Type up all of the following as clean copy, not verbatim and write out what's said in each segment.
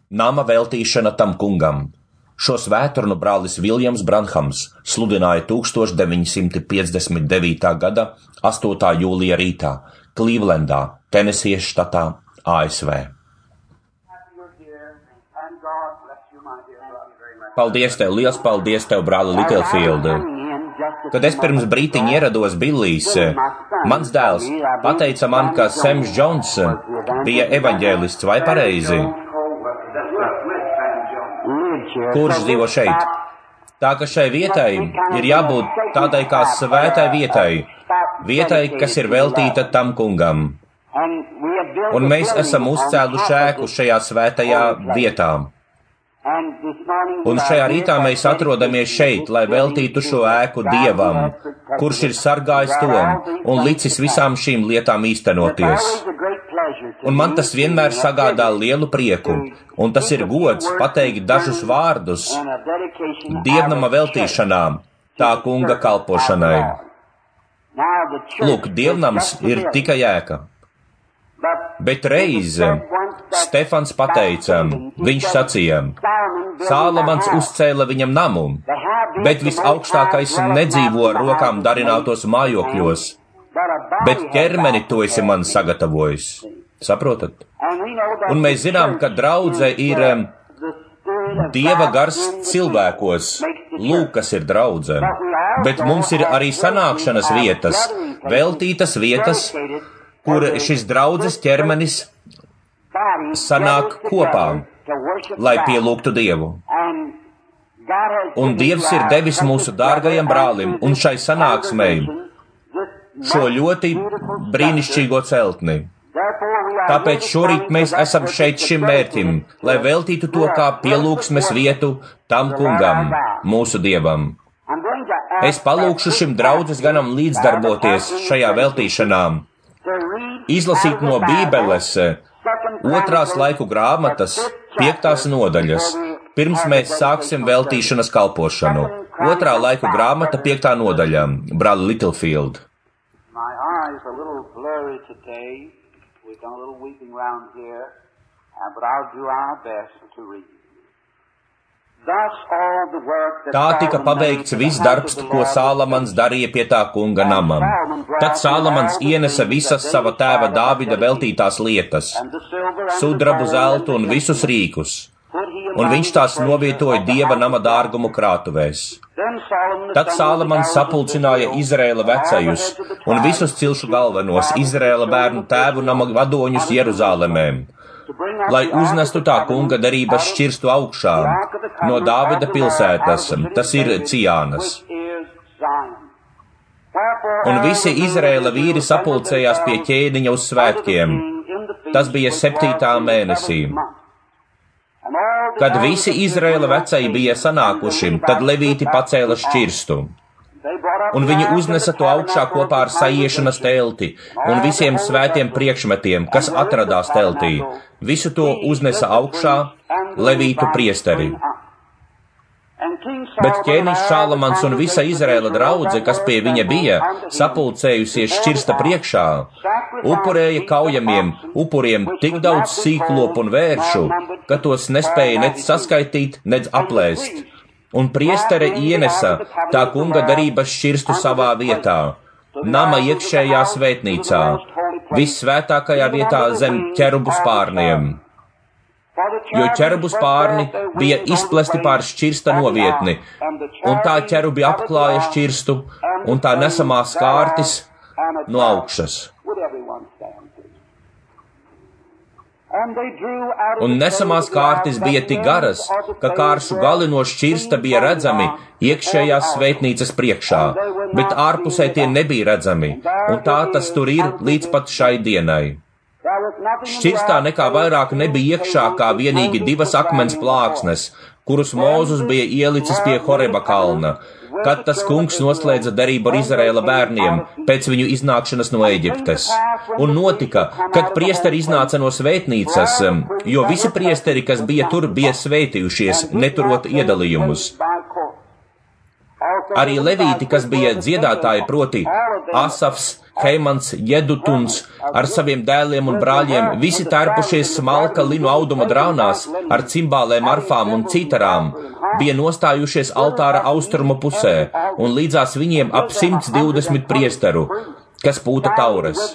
Nama veltīšana tam kungam. Šo svētdienu brālis Viljams Branhams sludināja 1959. gada 8. jūlija rītā Klīvlendā, Tenesijas štatā, ASV. Paldies tev, liels paldies tev, brāli Littlefield. Kad es pirms brītiņa ierados Billīs, mans dēls pateica man, ka Sams Džons bija evaņģēlists, vai pareizi? Kurš dzīvo šeit? Tā ka šai vietai ir jābūt tādai kā svētai vietai, kas ir veltīta tam kungam. Un mēs esam uzcēluši ēku šajā svētajā vietā. Un šajā rītā mēs atrodamies šeit, lai veltītu šo ēku Dievam, kurš ir sargājis to un licis visām šīm lietām īstenoties. Un man tas vienmēr sagādā lielu prieku, un tas ir gods pateikt dažus vārdus dievnama veltīšanā, tā kunga kalpošanai. Lūk, dievnams ir tikai ēka. Bet reiz Stefans pateica, viņš sacīja, Sālamans uzcēla viņam namu, bet visaugstākais nedzīvo ar rokām darinātos mājokļos, bet ķermeni to esi man sagatavojis. Saprotat? Un mēs zinām, ka draudze ir Dieva gars cilvēkos. Lūk, kas ir draudze. Bet mums ir arī sanākšanas vietas, veltītas vietas, kur šis draudzes ķermenis sanāk kopā, lai pielūgtu Dievu. Un Dievs ir devis mūsu dārgajam brālim un šai sanāksmei šo ļoti brīnišķīgo celtni. Tāpēc šorīt mēs esam šeit šim mērķim, lai veltītu to kā pielūgsmes vietu tam kungam, mūsu Dievam. Es palūkšu šim draudzes ganam līdzdarboties šajā veltīšanā, izlasīt no Bībeles 2. laiku grāmatas 5. nodaļas, pirms mēs sāksim veltīšanas kalpošanu. 2. laiku grāmata 5. nodaļa, brāli Littlefield. Tā tika pabeigts viss darbs, ko Sālamans darīja pie tā kunga namam. Tad Sālamans ienesa visas sava tēva Dāvida veltītās lietas, sudrabu, zeltu un visus rīkus, un viņš tās novietoja Dieva nama dārgumu krātuvēs. Tad Sālamans sapulcināja Izraēla vecajus un visus cilšu galvenos Izraēla bērnu tēvu nama vadoņus Jeruzālemē, lai uznestu tā kunga derības šķirstu augšā no Dāvida pilsētas, tas ir Cijānas. Un visi Izraēla vīri sapulcējās pie ķēniņa uz svētkiem. Tas bija 7. mēnesī. Kad visi Izraēla vecai bija sanākuši, tad levīti pacēla šķirstu. Un viņi uznesa to augšā kopā ar saiešanas telti un visiem svētiem priekšmetiem, kas atradās teltī. Visu to uznesa augšā levītu priesteri. Bet ķēniņš Šālamans un visa Izraēla draudze, kas pie viņa bija, sapulcējusies šķirsta priekšā, upurēja kaujamiem upuriem tik daudz sīklopu un vēršu, ka tos nespēja nec saskaitīt, nec aplēst. Un priestere ienesa tā kunga derības šķirstu savā vietā, nama iekšējā svētnīcā, vissvētākajā vietā zem ķerubu spārniem. Jo ķerubu spārni bija izplesti pār šķirsta novietni, un tā ķerubi apklāja šķirstu, un tā nesamās kārtis no augšas. Un nesamās kārtis bija tik garas, ka kāršu gali no šķirsta bija redzami iekšējās svētnīcas priekšā, bet ārpusē tie nebija redzami, un tā tas tur ir līdz pat šai dienai. Šķirstā nekā vairāk nebija iekšā kā vienīgi 2 akmens plāksnes, kurus Mūzus bija ielicis pie Horeba kalna, kad tas kungs noslēdza derību ar Izraēla bērniem pēc viņu iznākšanas no Eģiptes. Un notika, kad priesteri iznāca no svētnīcas, jo visi priesteri, kas bija tur, bija svētījušies, neturot iedalījumus. Arī levīti, kas bija dziedātāji, proti Asafs, Heimans, Jedutuns, ar saviem dēliem un brāļiem, visi tērpušies smalka linu auduma drānās, ar cimbālēm, arfām un citarām, bija nostājušies altāra austrumu pusē, un līdzās viņiem ap 120 priesteru, kas pūta taures.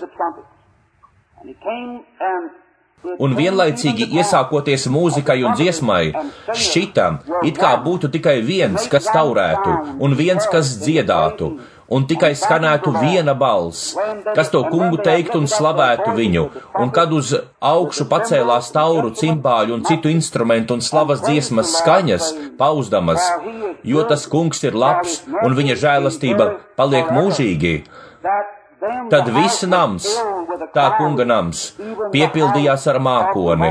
Un vienlaicīgi iesākoties mūzikai un dziesmai, šķita, it kā būtu tikai viens, kas taurētu, un viens, kas dziedātu, un tikai skanētu viena balss, kas to kungu teiktu un slavētu viņu, un kad uz augšu pacēlās tauru, cimbāļu un citu instrumentu un slavas dziesmas skaņas, pauzdamas, jo tas kungs ir labs, un viņa žēlastība paliek mūžīgi, tad viss nams, tā kunga nams, piepildījās ar mākoni.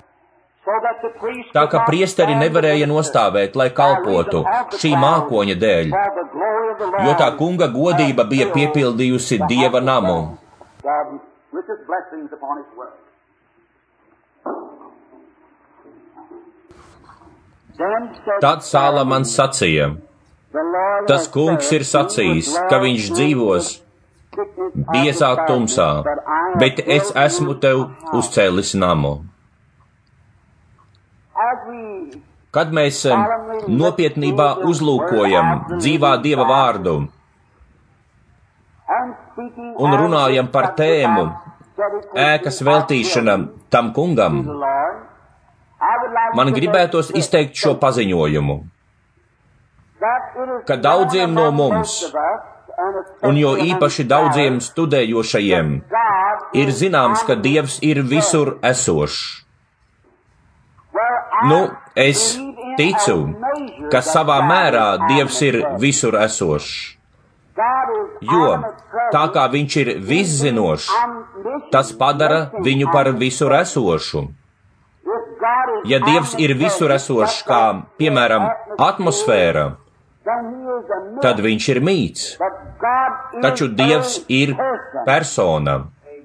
Tā ka priesteri nevarēja nostāvēt, lai kalpotu šī mākoņa dēļ, jo tā kunga godība bija piepildījusi Dieva namu. Tad Salamans sacīja: tas kungs ir sacījis, ka viņš dzīvos biezā tumsā, bet es esmu tev uzcēlis namu. Kad mēs nopietnībā uzlūkojam dzīvā Dieva vārdu un runājam par tēmu ēkas veltīšana tam kungam, man gribētos izteikt šo paziņojumu, ka daudziem no mums, un jo īpaši daudziem studējošajiem, ir zināms, ka Dievs ir visur esošs. Es ticu, ka savā mērā Dievs ir visur esošs, jo tā kā viņš ir viszinošs, tas padara viņu par visur esošu. Ja Dievs ir visur esošs, kā, piemēram, atmosfēra, tad viņš ir mīts, taču Dievs ir persona.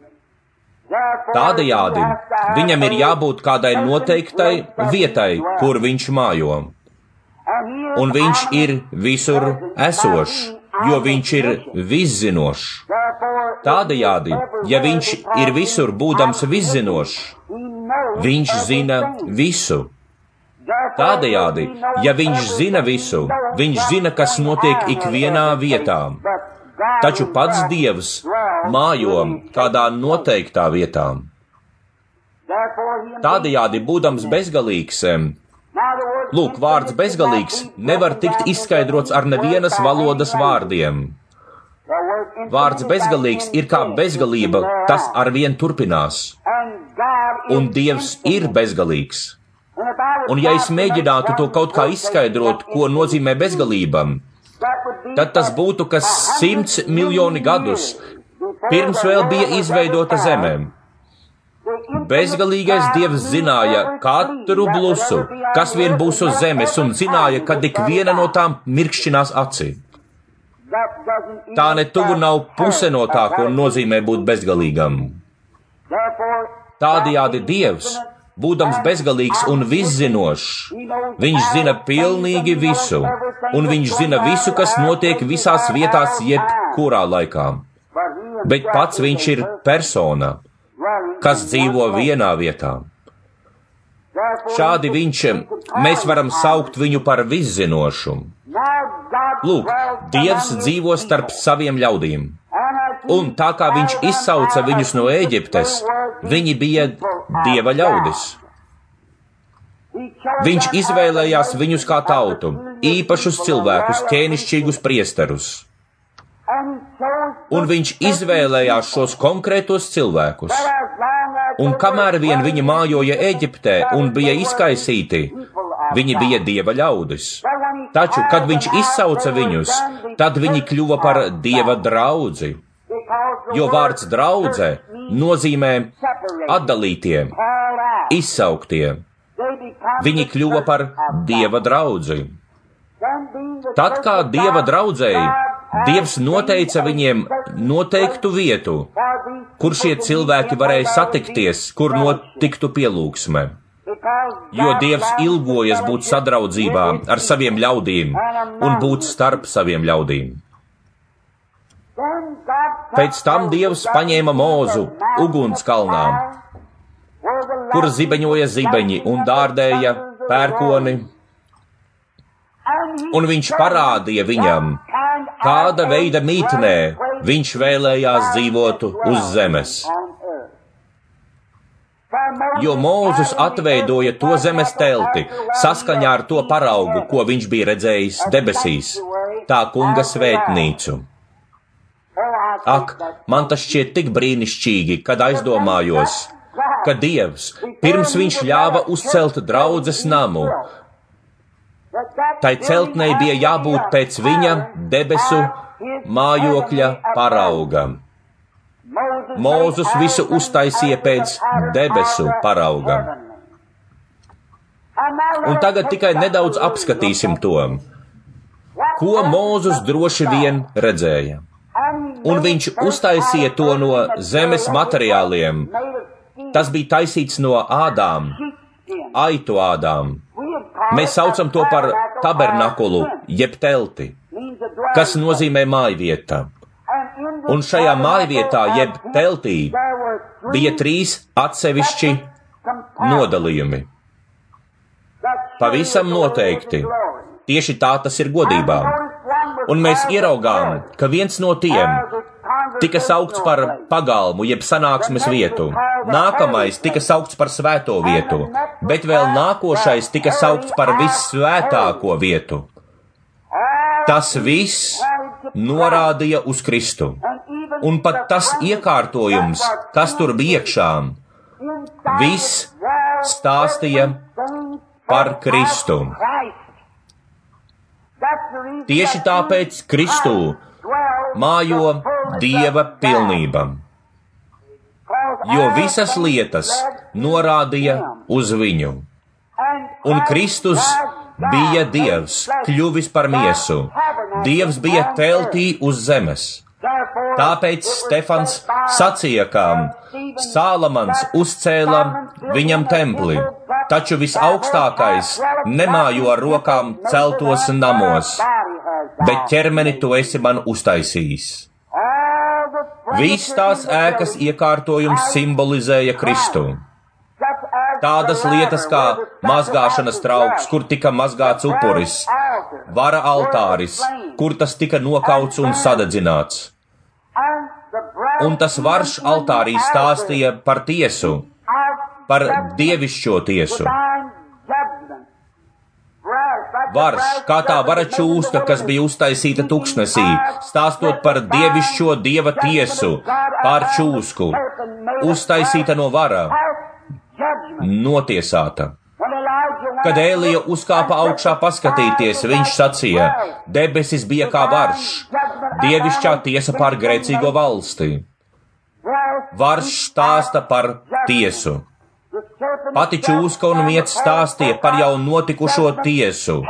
Tādējādi viņam ir jābūt kādai noteiktai vietai, kur viņš mājo. Un viņš ir visur esošs, jo viņš ir viszinošs. Tādējādi, ja viņš ir visur būdams viszinošs, viņš zina visu. Tādējādi, ja viņš zina visu, viņš zina, kas notiek ikvienā vietā. Taču pats Dievs mājo kādā noteiktā vietā. Tādējādi, būdams bezgalīgs, vārds bezgalīgs nevar tikt izskaidrots ar nevienas valodas vārdiem. Vārds bezgalīgs ir kā bezgalība, tas arvien turpinās. Un Dievs ir bezgalīgs. Un ja es mēģinātu to kaut kā izskaidrot, ko nozīmē bezgalībam, tad tas būtu, kas 100 miljoni gadus pirms vēl bija izveidota zemē. Bezgalīgais Dievs zināja katru blusu, kas vien būs uz zemes, un zināja, kad ik viena no tām mirkšķinās acī. Tā ne tuvu nav puse no tā, ko nozīmē būt bezgalīgam. Tādējādi Dievs, būdams bezgalīgs un viszinošs, viņš zina pilnīgi visu, un viņš zina visu, kas notiek visās vietās jebkurā laikā. Bet pats viņš ir persona, kas dzīvo vienā vietā. Šādi mēs varam saukt viņu par viszinošu. Dievs dzīvo starp saviem ļaudīm. Un tā kā viņš izsauca viņus no Ēģiptes, viņi bija Dieva ļaudis. Viņš izvēlējās viņus kā tautu, īpašus cilvēkus, ķēnišķīgus priesterus. Un viņš izvēlējās šos konkrētos cilvēkus. Un kamēr vien viņi mājoja Ēģiptē un bija izkaisīti, viņi bija Dieva ļaudis. Taču, kad viņš izsauca viņus, tad viņi kļuva par Dieva draudzi. Jo vārds draudze nozīmē atdalītie, izsauktie. Viņi kļuva par Dieva draudzi. Tad, kā Dieva draudzēji, Dievs noteica viņiem noteiktu vietu, kur šie cilvēki varēja satikties, kur notiktu pielūgsme. jo Dievs ilgojas būt sadraudzībā ar saviem ļaudīm un būt starp saviem ļaudīm. Pēc tam Dievs paņēma Mūzu ugunskalnā, kur zibeņoja zibeņi un dārdēja pērkoni, un viņš parādīja viņam, kāda veida mītnē viņš vēlējās dzīvotu uz zemes. Jo Mūzes atveidoja to zemes telti saskaņā ar to paraugu, ko viņš bija redzējis debesīs, tā kunga svētnīcu. Ak, man tas šķiet tik brīnišķīgi, kad aizdomājos, ka Dievs, pirms viņš ļāva uzcelt draudzes namu, tai celtnei bija jābūt pēc viņa debesu mājokļa parauga. Mūzus visu uztaisīja pēc debesu parauga. Un tagad tikai nedaudz apskatīsim to, ko Mūzus droši vien redzēja. Un viņš uztaisīja to no zemes materiāliem. Tas bija taisīts no ādām, aitu ādām. Mēs saucam to par tabernakulu, jeb telti, kas nozīmē mājvieta. Un šajā mājvietā, jeb teltī, bija 3 atsevišķi nodalījumi. Pavisam noteikti. Tieši tā tas ir godībā. Un mēs ieraugām, ka viens no tiem tika saukts par pagalmu, jeb sanāksmes vietu. Nākamais tika saukts par svēto vietu, bet vēl nākošais tika saukts par vissvētāko vietu. Tas viss norādīja uz Kristu. Un pat tas iekārtojums, kas tur bija iekšā, viss stāstīja par Kristu. Tieši tāpēc Kristū mājo Dieva pilnība, jo visas lietas norādīja uz viņu. Un Kristus bija Dievs, kļuvis par miesu. Dievs bija teltī uz zemes. Tāpēc Stefans sacīja, ka Sālamans uzcēla viņam templi, taču visaugstākais nemājo ar rokām celtos namos, bet ķermeni tu esi man uztaisījis. Viss tās ēkas iekārtojums simbolizēja Kristu. Tādas lietas kā mazgāšanas trauks, kur tika mazgāts upuris, vara altāris, kur tas tika nokauts un sadedzināts. Un tas varš altārī stāstīja par tiesu, par dievišķo tiesu. Varš, kā tā vara čūska, kas bija uztaisīta tuksnesī, stāstot par dievišķo Dieva tiesu pār čūsku, uztaisīta no vara, notiesāta. Kad Ēlija uzkāpa augšā paskatīties, viņš sacīja, debesis bija kā varš, dievišķā tiesa pār grēcīgo valsti. Varš stāsta par tiesu. Pati čūska un miets stāstīja par jau notikušo tiesu.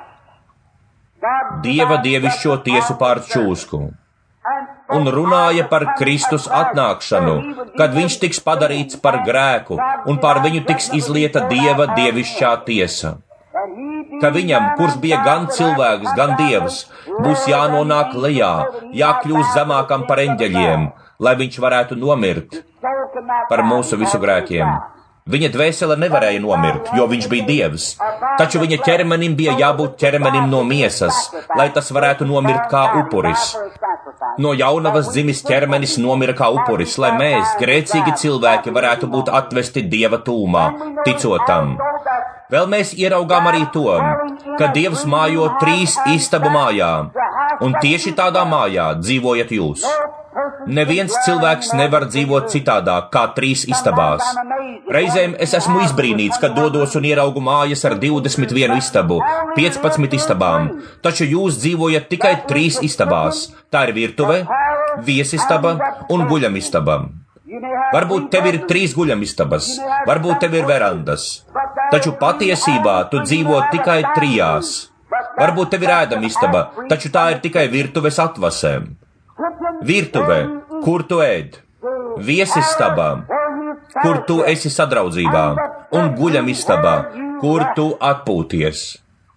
Dieva dievišķo tiesu pār čūsku. Un runāja par Kristus atnākšanu, kad viņš tiks padarīts par grēku un pār viņu tiks izlieta Dieva dievišķā tiesa. Ka viņam, kurš bija gan cilvēks, gan Dievs, būs jānonāk lejā, jākļūst zemākam par eņģeļiem, lai viņš varētu nomirt par mūsu visu grēkiem. Viņa dvēsele nevarēja nomirt, jo viņš bija Dievs, taču viņa ķermenim bija jābūt ķermenim no miesas, lai tas varētu nomirt kā upuris. No jaunavas dzimis ķermenis nomira kā upuris, lai mēs, grēcīgi cilvēki, varētu būt atvesti Dieva tūmā, ticotam. Vēl mēs ieraugām arī to, ka Dievs mājo 3 istabu mājā, un tieši tādā mājā dzīvojat jūs. Neviens cilvēks nevar dzīvot citādāk kā 3 istabās. Reizēm es esmu izbrīnīts, kad dodos un ieraugu mājas ar 21 istabu, 15 istabām, taču jūs dzīvojat tikai 3 istabās. Tā ir virtuve, viesistaba un guļamistaba. Varbūt tev ir 3 guļamistabas, varbūt tev ir verandas, taču patiesībā tu dzīvo tikai 3. Varbūt tev ir ēdamistaba, taču tā ir tikai virtuves atvasēm. Virtuve, kur tu ēd, viesistabā, kur tu esi sadraudzībā, un guļamistabā, kur tu atpūties.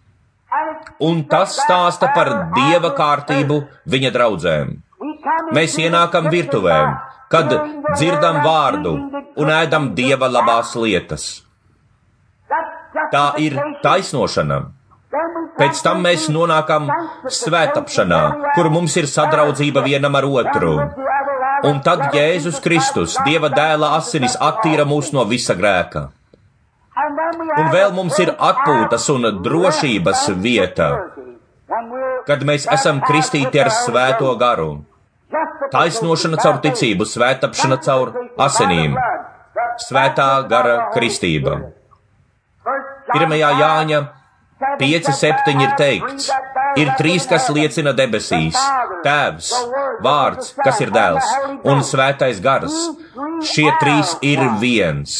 Un tas stāsta par Dieva kārtību viņa draudzēm. Mēs ienākam virtuvēm, kad dzirdam vārdu un ēdam Dieva labās lietas. Tā ir taisnošana. Pēc tam mēs nonākam svētapšanā, kur mums ir sadraudzība vienam ar otru. Un tad Jēzus Kristus, Dieva dēla asinis, attīra mūs no visa grēka. Un vēl mums ir atpūtas un drošības vieta, kad mēs esam kristīti ar svēto garu. Taisnošana caur ticību, svētapšana caur asinīm, svētā gara kristība. 1. Jāņa 5:7 ir teikts, ir 3, kas liecina debesīs, Tēvs, Vārds, kas ir Dēls, un Svētais Gars. Šie 3 ir viens.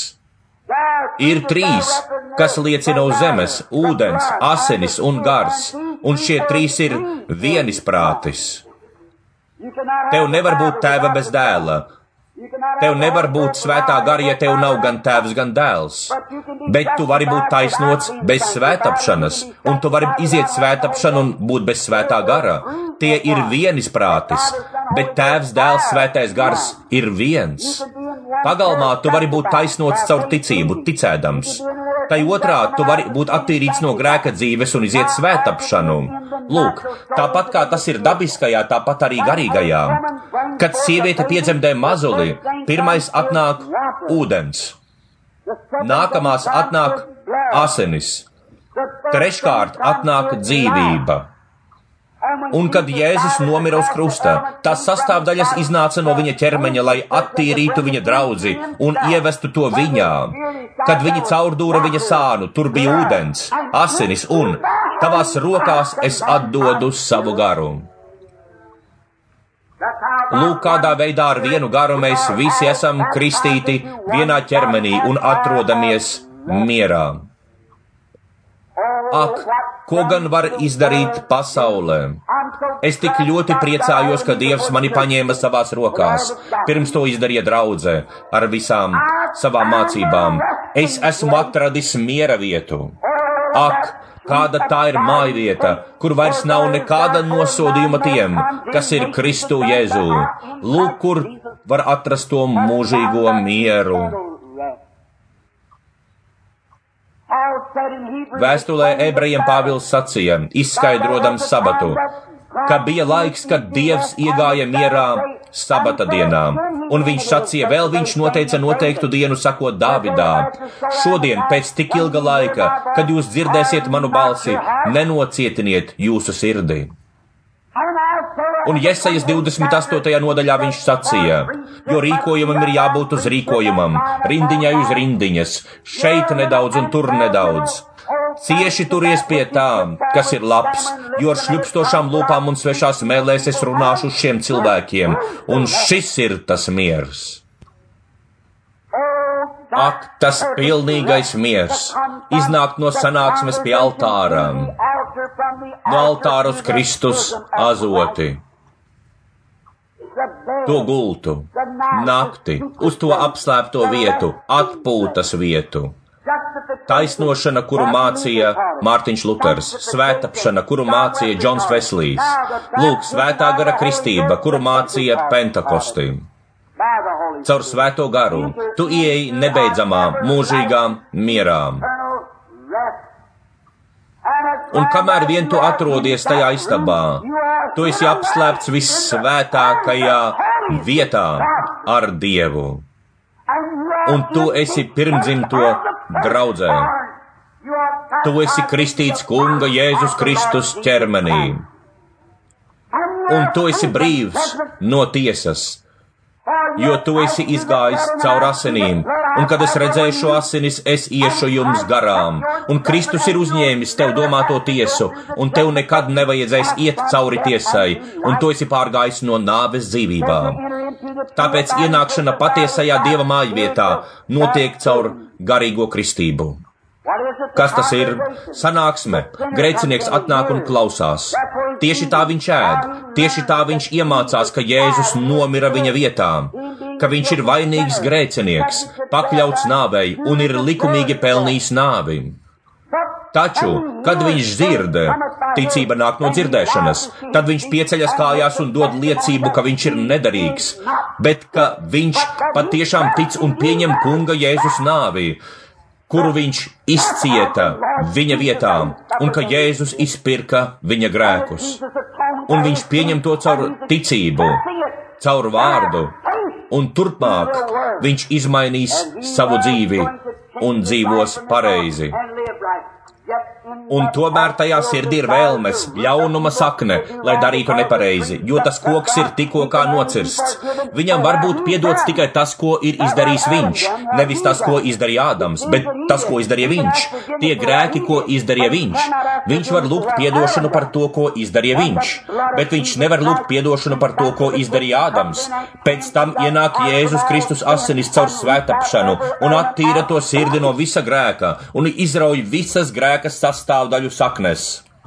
Ir 3, kas liecina uz zemes, ūdens, asinis un gars, un šie 3 ir vienisprātis. Tev nevar būt tēva bez dēla. Tev nevar būt svētā gara, ja tev nav gan tēvs, gan dēls. Bet tu vari būt taisnots bez svētapšanas, un tu vari iziet svētapšanu un būt bez svētā gara. Tie ir vienisprātis, bet tēvs, dēls, svētais gars ir viens. Pagalmā tu vari būt taisnots caur ticību, ticēdams. Tai otrā tu vari būt attīrīts no grēka dzīves un iziet svētapšanu. Lūk, tāpat kā tas ir dabiskajā, tāpat arī garīgajā. Kad sieviete piedzemdē mazuli, pirmais atnāk ūdens, nākamās atnāk asinis, treškārt atnāk dzīvība. Un kad Jēzus nomira uz krusta, tās sastāvdaļas iznāca no viņa ķermeņa, lai attīrītu viņa draudzi un ievestu to viņā. Kad viņi caurdūra viņa sānu, tur bija ūdens, asinis un tavās rokās es atdodu savu garu. Lūk, kādā veidā ar vienu garu mēs visi esam kristīti vienā ķermenī un atrodamies mierā. Ak, ko gan var izdarīt pasaulē? Es tik ļoti priecājos, ka Dievs mani paņēma savās rokās. Pirms to izdarīja draudzē ar visām savām mācībām. Es esmu atradis miera vietu. Ak, kāda tā ir mājvieta, kur vairs nav nekāda nosodījuma tiem, kas ir Kristu Jēzū. Lūk, kur var atrast to mūžīgo mieru. Vēstulē ebrejiem Pāvils sacīja, izskaidrodams sabatu, ka bija laiks, kad Dievs iegāja mierā sabata dienā, un viņš sacīja, vēl viņš noteica noteiktu dienu, sakot Dāvidā. Šodien, pēc tik ilga laika, kad jūs dzirdēsiet manu balsi, nenocietiniet jūsu sirdī. Un Jesajas 28. nodaļā viņš sacīja, jo rīkojumam ir jābūt uz rīkojumam, rindiņai uz rindiņas, šeit nedaudz un tur nedaudz. Cieši turies pie tām, kas ir labs, jo ar šļupstošām lūpām un svešās mēlēs es runāšu uz šiem cilvēkiem, un šis ir tas miers. Ak, tas pilnīgais miers, iznākt no sanāksmes pie altārām, no altāra uz Kristus azoti. To gultu, nakti, uz to apslēpto vietu, atpūtas vietu. Taisnošana, kuru mācīja Mārtiņš Luters, svētapšana, kuru mācīja Džons Veslijs, lūk, svētā gara kristība, kuru mācīja Pentekostī. Caur svēto garu tu ieeji nebeidzamā, mūžīgā mierā. Un kamēr vien tu atrodies tajā istabā, tu esi apslēpts vissvētākajā vietā ar Dievu. Un tu esi pirmdzimto draudzē. Tu esi kristīts Kunga Jēzus Kristus ķermenī. Un tu esi brīvs no tiesas, jo tu esi izgājis caur asinīm, un kad es redzēju šo asinis, es iešu jums garām, un Kristus ir uzņēmis tev domāto tiesu, un tev nekad nevajadzēs iet cauri tiesai, un tu esi pārgājis no nāves dzīvībā. Tāpēc ienākšana patiesajā Dieva mājvietā notiek caur garīgo kristību. Kas tas ir? Sanāksme. Grēcinieks atnāk un klausās. Tieši tā viņš ēd, tieši tā viņš iemācās, ka Jēzus nomira viņa vietā. ka viņš ir vainīgs grēcinieks, pakļauts nāvei un ir likumīgi pelnījis nāvi. Taču, kad viņš dzird, ticība nāk no dzirdēšanas, tad viņš pieceļas kājās un dod liecību, ka viņš ir nedarīgs, bet ka viņš patiešām tic un pieņem kunga Jēzus nāvi, kuru viņš izcieta viņa vietā, un ka Jēzus izpirka viņa grēkus. Un viņš pieņem to caur ticību, caur vārdu, un turpmāk viņš izmainīs savu dzīvi un dzīvos pareizi. Un tomēr tajā sirdī ir vēlmes, ļaunuma sakne, lai darītu nepareizi, jo tas koks ir tikko kā nocirsts. Viņam var būt piedots tikai tas, ko ir izdarījis viņš, nevis tas, ko izdarīja Ādams, bet tas, ko izdarīja viņš. Tie grēki, ko izdarīja viņš. Viņš var lūgt piedošanu par to, ko izdarīja viņš, bet viņš nevar lūgt piedošanu par to, ko izdarīja Ādams. Pēc tam ienāk Jēzus Kristus asinis caur svētapšanu un attīra to sirdi no visa grēka un izrauj visas grēka sastāvdaļu saknes.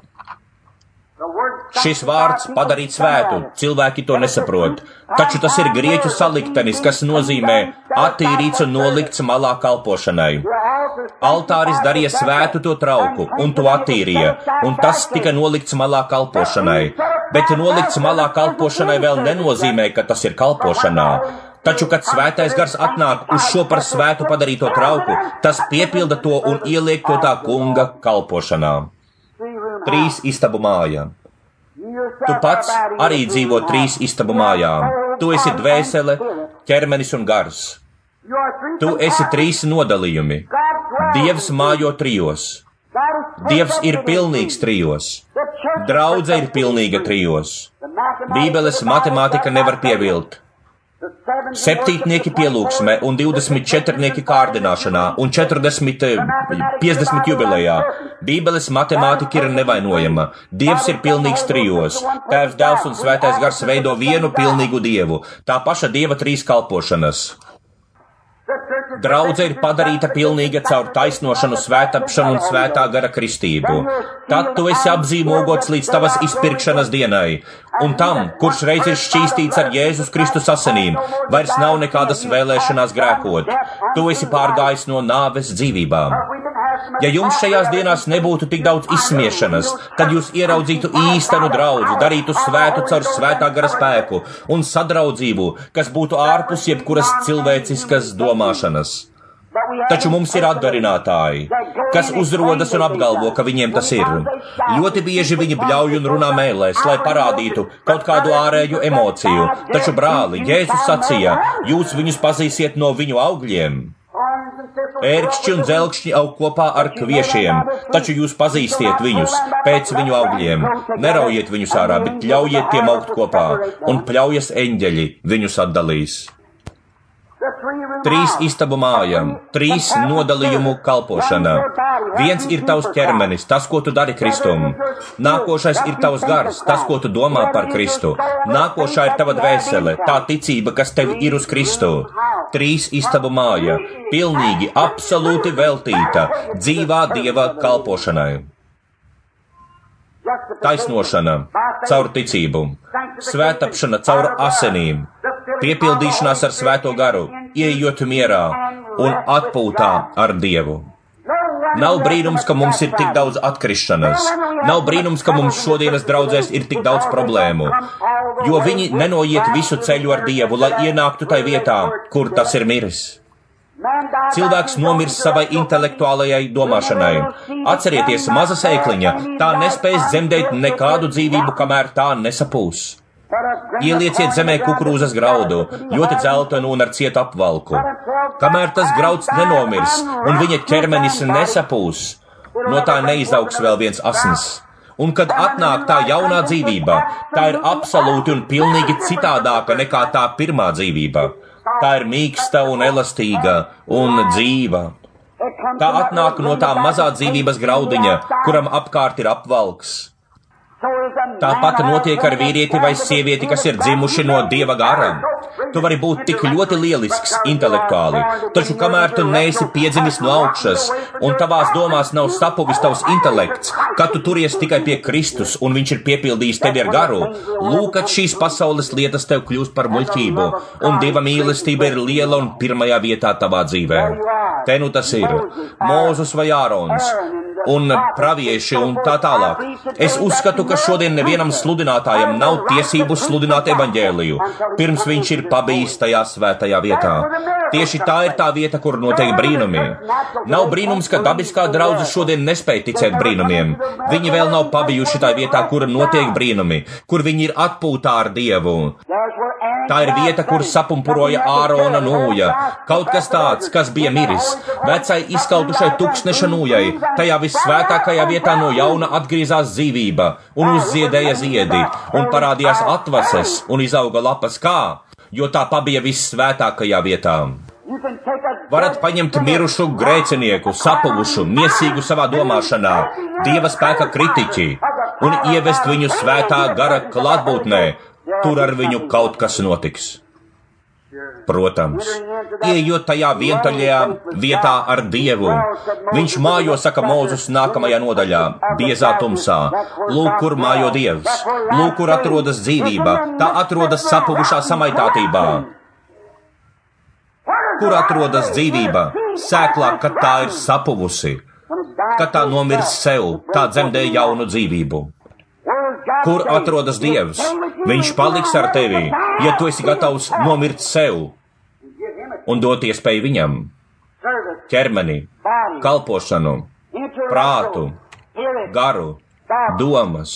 Šis vārds padarīt svētu, cilvēki to nesaprot, taču tas ir grieķu saliktenis, kas nozīmē attīrīts un nolikts malā kalpošanai. Altāris darīja svētu to trauku, un to attīrīja, un tas tika nolikts malā kalpošanai. Bet nolikts malā kalpošanai vēl nenozīmē, ka tas ir kalpošanā. Taču, kad svētais gars atnāk uz šo par svētu padarīto trauku, tas piepilda to un ieliek to tā kunga kalpošanā. 3 istabu māja. Tu pats arī dzīvo 3 istabu mājām. Tu esi dvēsele, ķermenis un gars. Tu esi 3 nodalījumi. Dievs mājo 3. Dievs ir pilnīgs 3. Draudze ir pilnīga 3. Bībeles matemātika nevar pievilt. 7 pielūgsmē un 24 kārdināšanā un 50 jubilejā. Bībeles matemātika ir nevainojama. Dievs ir pilnīgs 3. Tēvs, Dēls un Svētais Gars veido vienu pilnīgu Dievu. Tā paša Dieva 3 kalpošanas. Draudze ir padarīta pilnīga caur taisnošanu, svētapšanu un svētā gara kristību. Tad tu esi apzīmogots līdz tavas izpirkšanas dienai. Un tam, kurš reiz ir šķīstīts ar Jēzus Kristus asinīm, vairs nav nekādas vēlēšanās grēkot. Tu esi pārgājis no nāves dzīvībām. Ja jums šajās dienās nebūtu tik daudz izsmiešanas, tad jūs ieraudzītu īstenu draudzi, darītu svētu caur svētā gara spēku un sadraudzību, kas būtu ārpus jebkuras cilvēciskas domāšanas. Taču mums ir atdarinātāji, kas uzrodas un apgalvo, ka viņiem tas ir. Ļoti bieži viņi bļauj un runā mēlēs, lai parādītu kaut kādu ārēju emociju. Taču, brāli, Jēzus sacīja, jūs viņus pazīsiet no viņu augļiem. Ērkšķi un dzelkšņi aug kopā ar kviešiem, taču jūs pazīstiet viņus pēc viņu augļiem. Neraujiet viņus ārā, bet ļaujiet tiem augt kopā, un pļaujas eņģeļi viņus atdalīs. 3 istabu mājām, 3 nodalījumu kalpošana. 1 ir tavs ķermenis, tas, ko tu dari Kristum. Nākošais ir tavs gars, tas, ko tu domā par Kristu. Nākošā ir tava dvēsele, tā ticība, kas tev ir uz Kristu. 3 istabu māja, pilnīgi, absolūti veltīta, dzīvā Dieva kalpošanai. Taisnošana caur ticību, svētapšana caur asinīm, piepildīšanās ar svēto garu, ieejot mierā un atpūtā ar Dievu. Nav brīnums, ka mums ir tik daudz atkrišanas. Nav brīnums, ka mums šodienas draudzēs ir tik daudz problēmu, jo viņi nenoiet visu ceļu ar Dievu, lai ienāktu tai vietā, kur tas ir miris. Cilvēks nomirst savai intelektuālajai domāšanai. Atcerieties, maza sēkliņa, tā nespēs dzemdēt nekādu dzīvību, kamēr tā nesapūs. Ielieciet zemē kukurūzas graudu, ļoti dzeltenu un ar cietu apvalku. Kamēr tas grauds nenomirs un viņa ķermenis nesapūs, no tā neizaugs vēl viens asins. Un kad atnāk tā jaunā dzīvība, tā ir absolūti un pilnīgi citādāka nekā tā pirmā dzīvība. Tā ir mīksta un elastīga un dzīva. Tā atnāk no tā mazā dzīvības graudiņa, kuram apkārt ir apvalks. Tāpat notiek ar vīrieti vai sievieti, kas ir dzimuši no Dieva gara. Tu vari būt tik ļoti lielisks intelektuāli, taču kamēr tu neesi piedzimis no augšas un tavās domās nav sapuvis tavs intelekts, kad tu turies tikai pie Kristus un viņš ir piepildījis tevi ar garu, lūk, kad šīs pasaules lietas tev kļūst par muļķību, un Dieva mīlestība ir liela un pirmajā vietā tavā dzīvē. Te nu tas ir Mūzes vai Ārons un pravieši un tā tālāk. Es uzskatu, ka šodien nevienam sludinātājam nav tiesību sludināt evaņģēliju, pirms viņš ir pabijis tajā svētajā vietā. Tieši tā ir tā vieta, kur notiek brīnumi. Nav brīnums, ka dabiskā draudze šodien nespēj ticēt brīnumiem. Viņi vēl nav pabijuši tā vietā, kur notiek brīnumi, kur viņi ir atpūtā ar Dievu. Tā ir vieta, kur sapumpuroja Ārona nūja, kaut kas tāds, kas bija miris, vecai izskautušai tūkstneša nūjai, tajā vissvētākajā vietā no jauna atgriezās dzīvība un uzziedēja ziedi, un parādījās atvases un izauga lapas kā, jo tā pabija vissvētākajā vietā. Varat paņemt mirušu grēcinieku, sapuvušu, miesīgu savā domāšanā, Dieva spēka kritiķi un ievest viņu svētā gara klātbūtnē, tur ar viņu kaut kas notiks. Protams, ieejot tajā vientuļajā vietā ar Dievu, viņš mājo, saka Mūzes nākamajā nodaļā, biezā tumsā. Lūk, kur mājo Dievs, lūk, kur atrodas dzīvība, tā atrodas sapuvušā samaitātībā. Kur atrodas dzīvība? Sēklā, kad tā ir sapuvusi, kad tā nomirst sev, tā dzemdē jaunu dzīvību. Kur atrodas Dievs? Viņš paliks ar tevi, ja tu esi gatavs nomirt sev un dot iespēju viņam, ķermeni, kalpošanu, prātu, garu, domas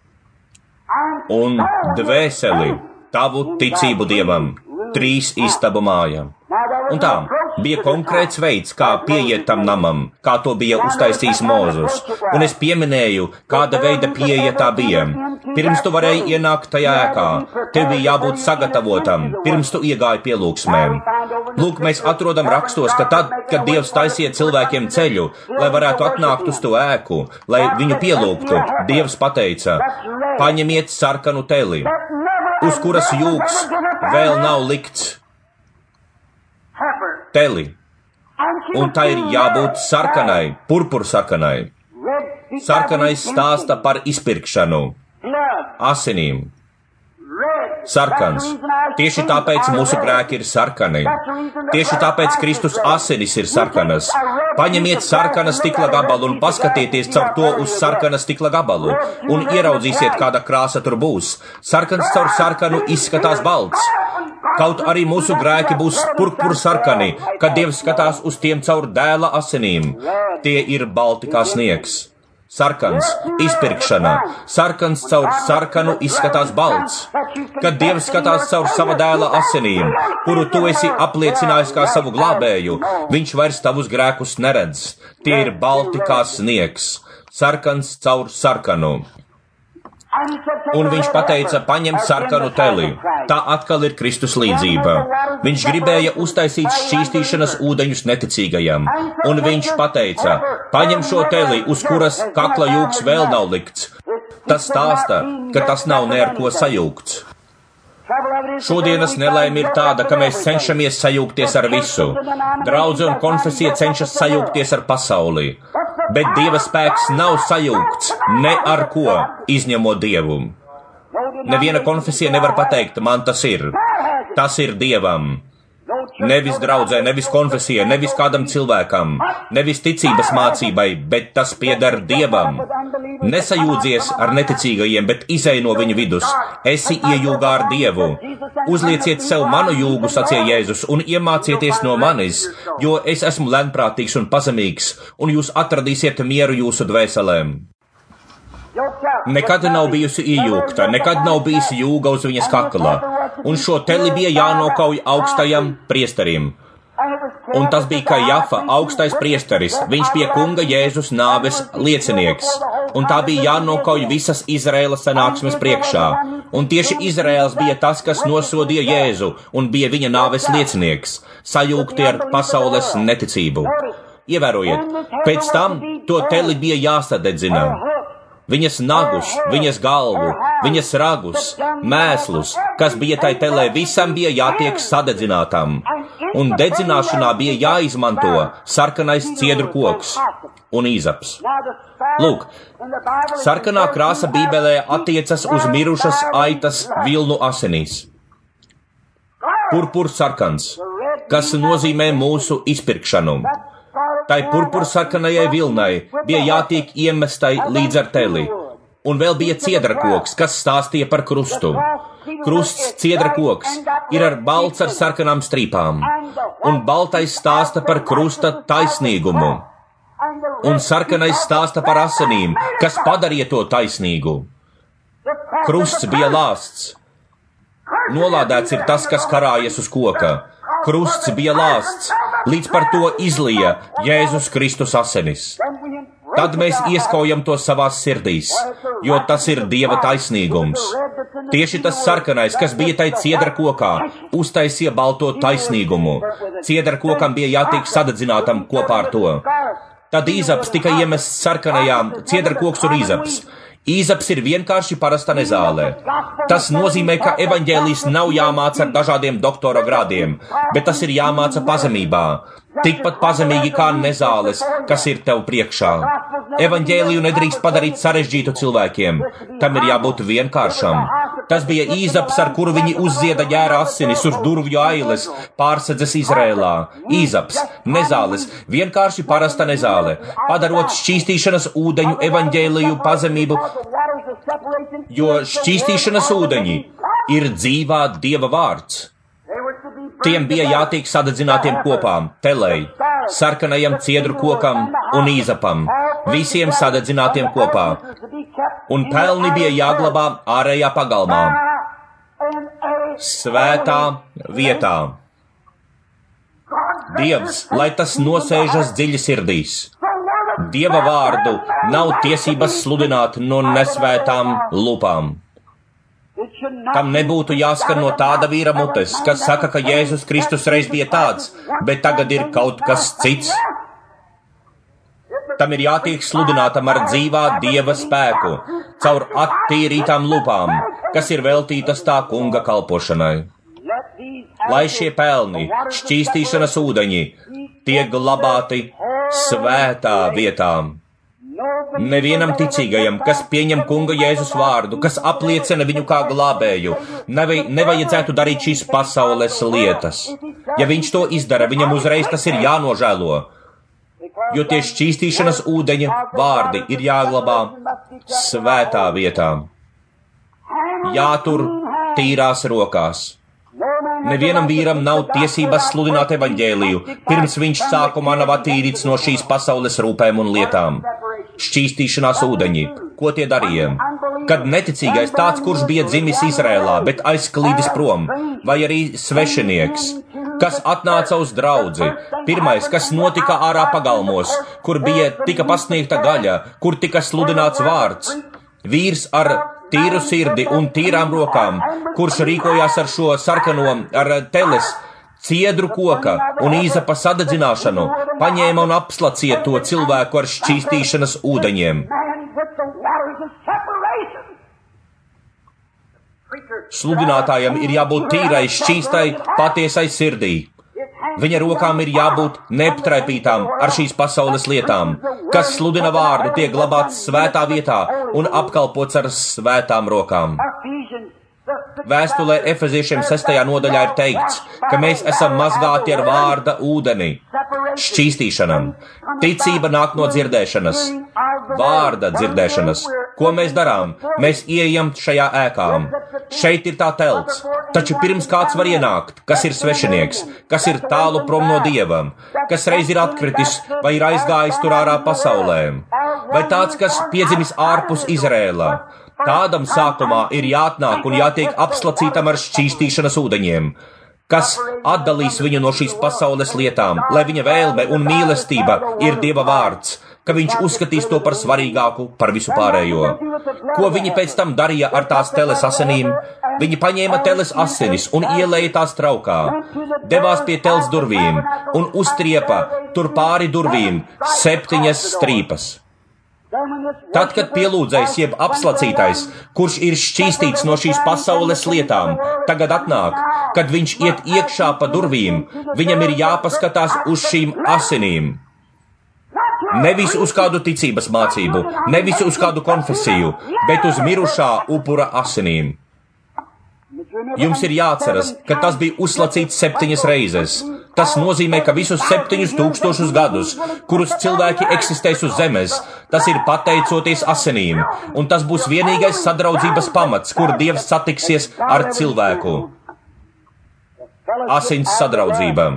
un dvēseli, tavu ticību Dievam, 3 istabu māja. Un tā bija konkrēts veids, kā pieiet tam namam, kā to bija uztaisījis Mūzes, un es pieminēju, kāda veida pieeja tā bija. Pirms tu varēji ienākt tajā ēkā, tev bija jābūt sagatavotam, pirms tu iegāji pielūgsmēm. Lūk, mēs atrodam rakstos, ka tad, kad Dievs taisīja cilvēkiem ceļu, lai varētu atnākt uz to ēku, lai viņu pielūgtu, Dievs pateica, paņemiet sarkanu teli, uz kuras jūks vēl nav likts. Teli, un tā ir jābūt sarkanai, purpursarkanai. Sarkanais stāsta par izpirkšanu, asinīm. Sarkans. Tieši tāpēc mūsu grēki ir sarkani. Tieši tāpēc Kristus asinis ir sarkanas. Paņemiet sarkana stikla gabalu un paskatieties caur to uz sarkana stikla gabalu un ieraudzīsiet, kāda krāsa tur būs. Sarkans caur sarkanu izskatās balts. Kaut arī mūsu grēki būs purpursarkani, kad Dievs skatās uz tiem caur dēla asinīm. Tie ir balti kā sniegs. Sarkans, izpirkšana, sarkans caur sarkanu izskatās balts. Kad Dievs skatās caur sava dēla asinīm, kuru tu esi apliecinājis kā savu glābēju, viņš vairs tavus grēkus neredz. Tie ir balti kā sniegs, sarkans caur sarkanu. Un viņš pateica, paņem sarkanu teli. Tā atkal ir Kristus līdzība. Viņš gribēja uztaisīt šķīstīšanas ūdeņus neticīgajam. Un viņš pateica, paņem šo teli, uz kuras kakla jūks vēl nav likts. Tas stāsta, ka tas nav ne ar ko sajūgts. Šodienas nelaime ir tāda, ka mēs cenšamies sajūgties ar visu. Draudze un konfesija cenšas sajūgties ar pasauli. Bet Dieva spēks nav sajūgts ne ar ko, izņemot Dievu. Neviena konfesija nevar pateikt, man tas ir. Tas ir Dievam. Nevis draudzē, nevis konfesijai, nevis kādam cilvēkam, nevis ticības mācībai, bet tas pieder Dievam. Nesajūdzies ar neticīgajiem, bet izej no viņu vidus. Esi iejūgā ar Dievu. Uzlieciet sev manu jūgu, sacīja Jēzus, un iemācieties no manis, jo es esmu lēnprātīgs un pazemīgs, un jūs atradīsiet mieru jūsu dvēselēm. Nekad nav bijusi iejūgta, nekad nav bijusi jūga uz viņas kakla, un šo teli bija jānokauj augstajam priesterim. Un tas bija Kajafa, augstais priesteris, viņš bija kunga Jēzus nāves liecinieks, un tā bija jānokauj visas Izraēlas sanāksmes priekšā, un tieši Izraēls bija tas, kas nosodīja Jēzu, un bija viņa nāves liecinieks, sajūgti ar pasaules neticību. Ievērojiet, pēc tam to teli bija jāsadedzina. viņas nagus, viņas galvu, viņas ragus, mēslus, kas bija tai telē, visam bija jātiek sadedzinātam, un dedzināšanā bija jāizmanto sarkanais ciedru koks un īzaps. Lūk, sarkanā krāsa Bībelē attiecas uz mirušas aitas vilnu asinīs. Purpurs sarkans, kas nozīmē mūsu izpirkšanu. Tai purpursarkanajai vilnai bija jātiek iemestai līdz ar teli, un vēl bija ciedrakoks, kas stāstīja par krustu. Krusts ciedrakoks ir balts ar sarkanām strīpām, un baltais stāsta par krusta taisnīgumu, un sarkanais stāsta par asinīm, kas padarīja to taisnīgu. Krusts bija lāsts. Nolādēts ir tas, kas karājas uz koka. Krusts bija lāsts, līdz par to izlija Jēzus Kristus asinis. Tad mēs ieskaujam to savās sirdīs, jo tas ir Dieva taisnīgums. Tieši tas sarkanais, kas bija tai ciedra kokā, uztaisīja balto taisnīgumu. Ciedra kokam bija jātiek sadedzinātam kopā ar to. Tad īzaps tika iemests sarkanajā, ciedra koks un īzaps. Īzaps ir vienkārši parasta nezālē. Tas nozīmē, ka evaņģēlijs nav jāmāca ar dažādiem doktora grādiem, bet tas ir jāmāca pazemībā. Tikpat pazemīgi kā nezāles, kas ir tev priekšā. Evaņģēliju nedrīkst padarīt sarežģītu cilvēkiem. Tam ir jābūt vienkāršam. Tas bija īzaps, ar kuru viņi uzzieda ģēra asinis uz durvju ailes, pārsedzes Izrēlā. Īzaps, nezāles, vienkārši parasta nezāle, padarot šķīstīšanas ūdeņu evaņģēliju pazemību, jo šķīstīšanas ūdeņi ir dzīvā Dieva vārds. Tiem bija jātiek sadedzinātiem kopām, telei, sarkanajam ciedru kokam un īzapam, visiem sadedzinātiem kopā, un pelni bija jāglabā ārējā pagalmā, svētā vietā. Dievs, lai tas nosēžas dziļi sirdīs. Dieva vārdu nav tiesības sludināt no nesvētām lūpām. Tam nebūtu jāskan no tāda vīra mutes, kas saka, ka Jēzus Kristus reiz bija tāds, bet tagad ir kaut kas cits. Tam ir jātiek sludinātam ar dzīvā Dieva spēku, caur attīrītām lupām, kas ir veltītas tā kunga kalpošanai. Lai šie pelni, šķīstīšanas ūdeņi, tiek glabāti svētā vietā. Nevienam ticīgajam, kas pieņem kunga Jēzus vārdu, kas apliecina viņu kā glābēju, nevajadzētu darīt šīs pasaules lietas. Ja viņš to izdara, viņam uzreiz tas ir jānožēlo, jo tie šķīstīšanas ūdeņa vārdi ir jāglabā svētā vietā. Jātur tīrās rokās. Nevienam vīram nav tiesības sludināt evaņģēliju, pirms viņš sākumā nav attīrīts no šīs pasaules rūpēm un lietām. Šķīstīšanās ūdeņi, ko tie darīja? Kad neticīgais tāds, kurš bija dzimis Izrēlā, bet aizklīdis prom, vai arī svešinieks, kas atnāca uz draudzi, pirmais, kas notika ārā pagalmos, kur tika pasniegta gaļa, kur tika sludināts vārds, vīrs ar tīru sirdi un tīrām rokām, kurš rīkojās ar šo sarkano, ar teles, ciedru koka un īzapa sadedzināšanu, paņēma un apslacīja to cilvēku ar šķīstīšanas ūdeņiem. Sludinātājam ir jābūt tīrai, šķīstai, patiesai sirdī. Viņa rokām ir jābūt neaptraipītām ar šīs pasaules lietām, kas sludina vārdu, tiek glabāts svētā vietā un apkalpots ar svētām rokām. Vēstulē Efeziešiem 6. nodaļā ir teikts, ka mēs esam mazgāti ar vārda ūdeni, šķīstīšanam. Ticība nāk no dzirdēšanas, vārda dzirdēšanas. Ko mēs darām? Mēs ieejam šajā ēkā. Šeit ir tā telts, taču pirms kāds var ienākt, kas ir svešinieks, kas ir tālu prom no Dieva, kas reiz ir atkritis vai ir aizgājis tur ārā pasaulē, vai tāds, kas piedzimis ārpus Izrēlā. Tādam sākumā ir jāatnāk un jātiek apslacītam ar šķīstīšanas ūdeņiem, kas atdalīs viņu no šīs pasaules lietām, lai viņa vēlme un mīlestība ir Dieva vārds, ka viņš uzskatīs to par svarīgāku par visu pārējo. Ko viņi pēc tam darīja ar tās teles asinīm? Viņi paņēma teles asinis un ielēja tās traukā, devās pie teles durvīm un uztriepa tur pāri durvīm 7 strīpas. Tad, kad pielūdzējs jeb apslacītais, kurš ir šķīstīts no šīs pasaules lietām, tagad atnāk, kad viņš iet iekšā pa durvīm, viņam ir jāpaskatās uz šīm asinīm. Nevis uz kādu ticības mācību, nevis uz kādu konfesiju, bet uz mirušā upura asinīm. Jums ir jāatceras, ka tas bija uzslacīts 7 reizes. Tas nozīmē, ka visus 7000 gadus, kurus cilvēki eksistēs uz zemes, tas ir pateicoties asinīm, un tas būs vienīgais sadraudzības pamats, kur Dievs satiksies ar cilvēku. Asins sadraudzība.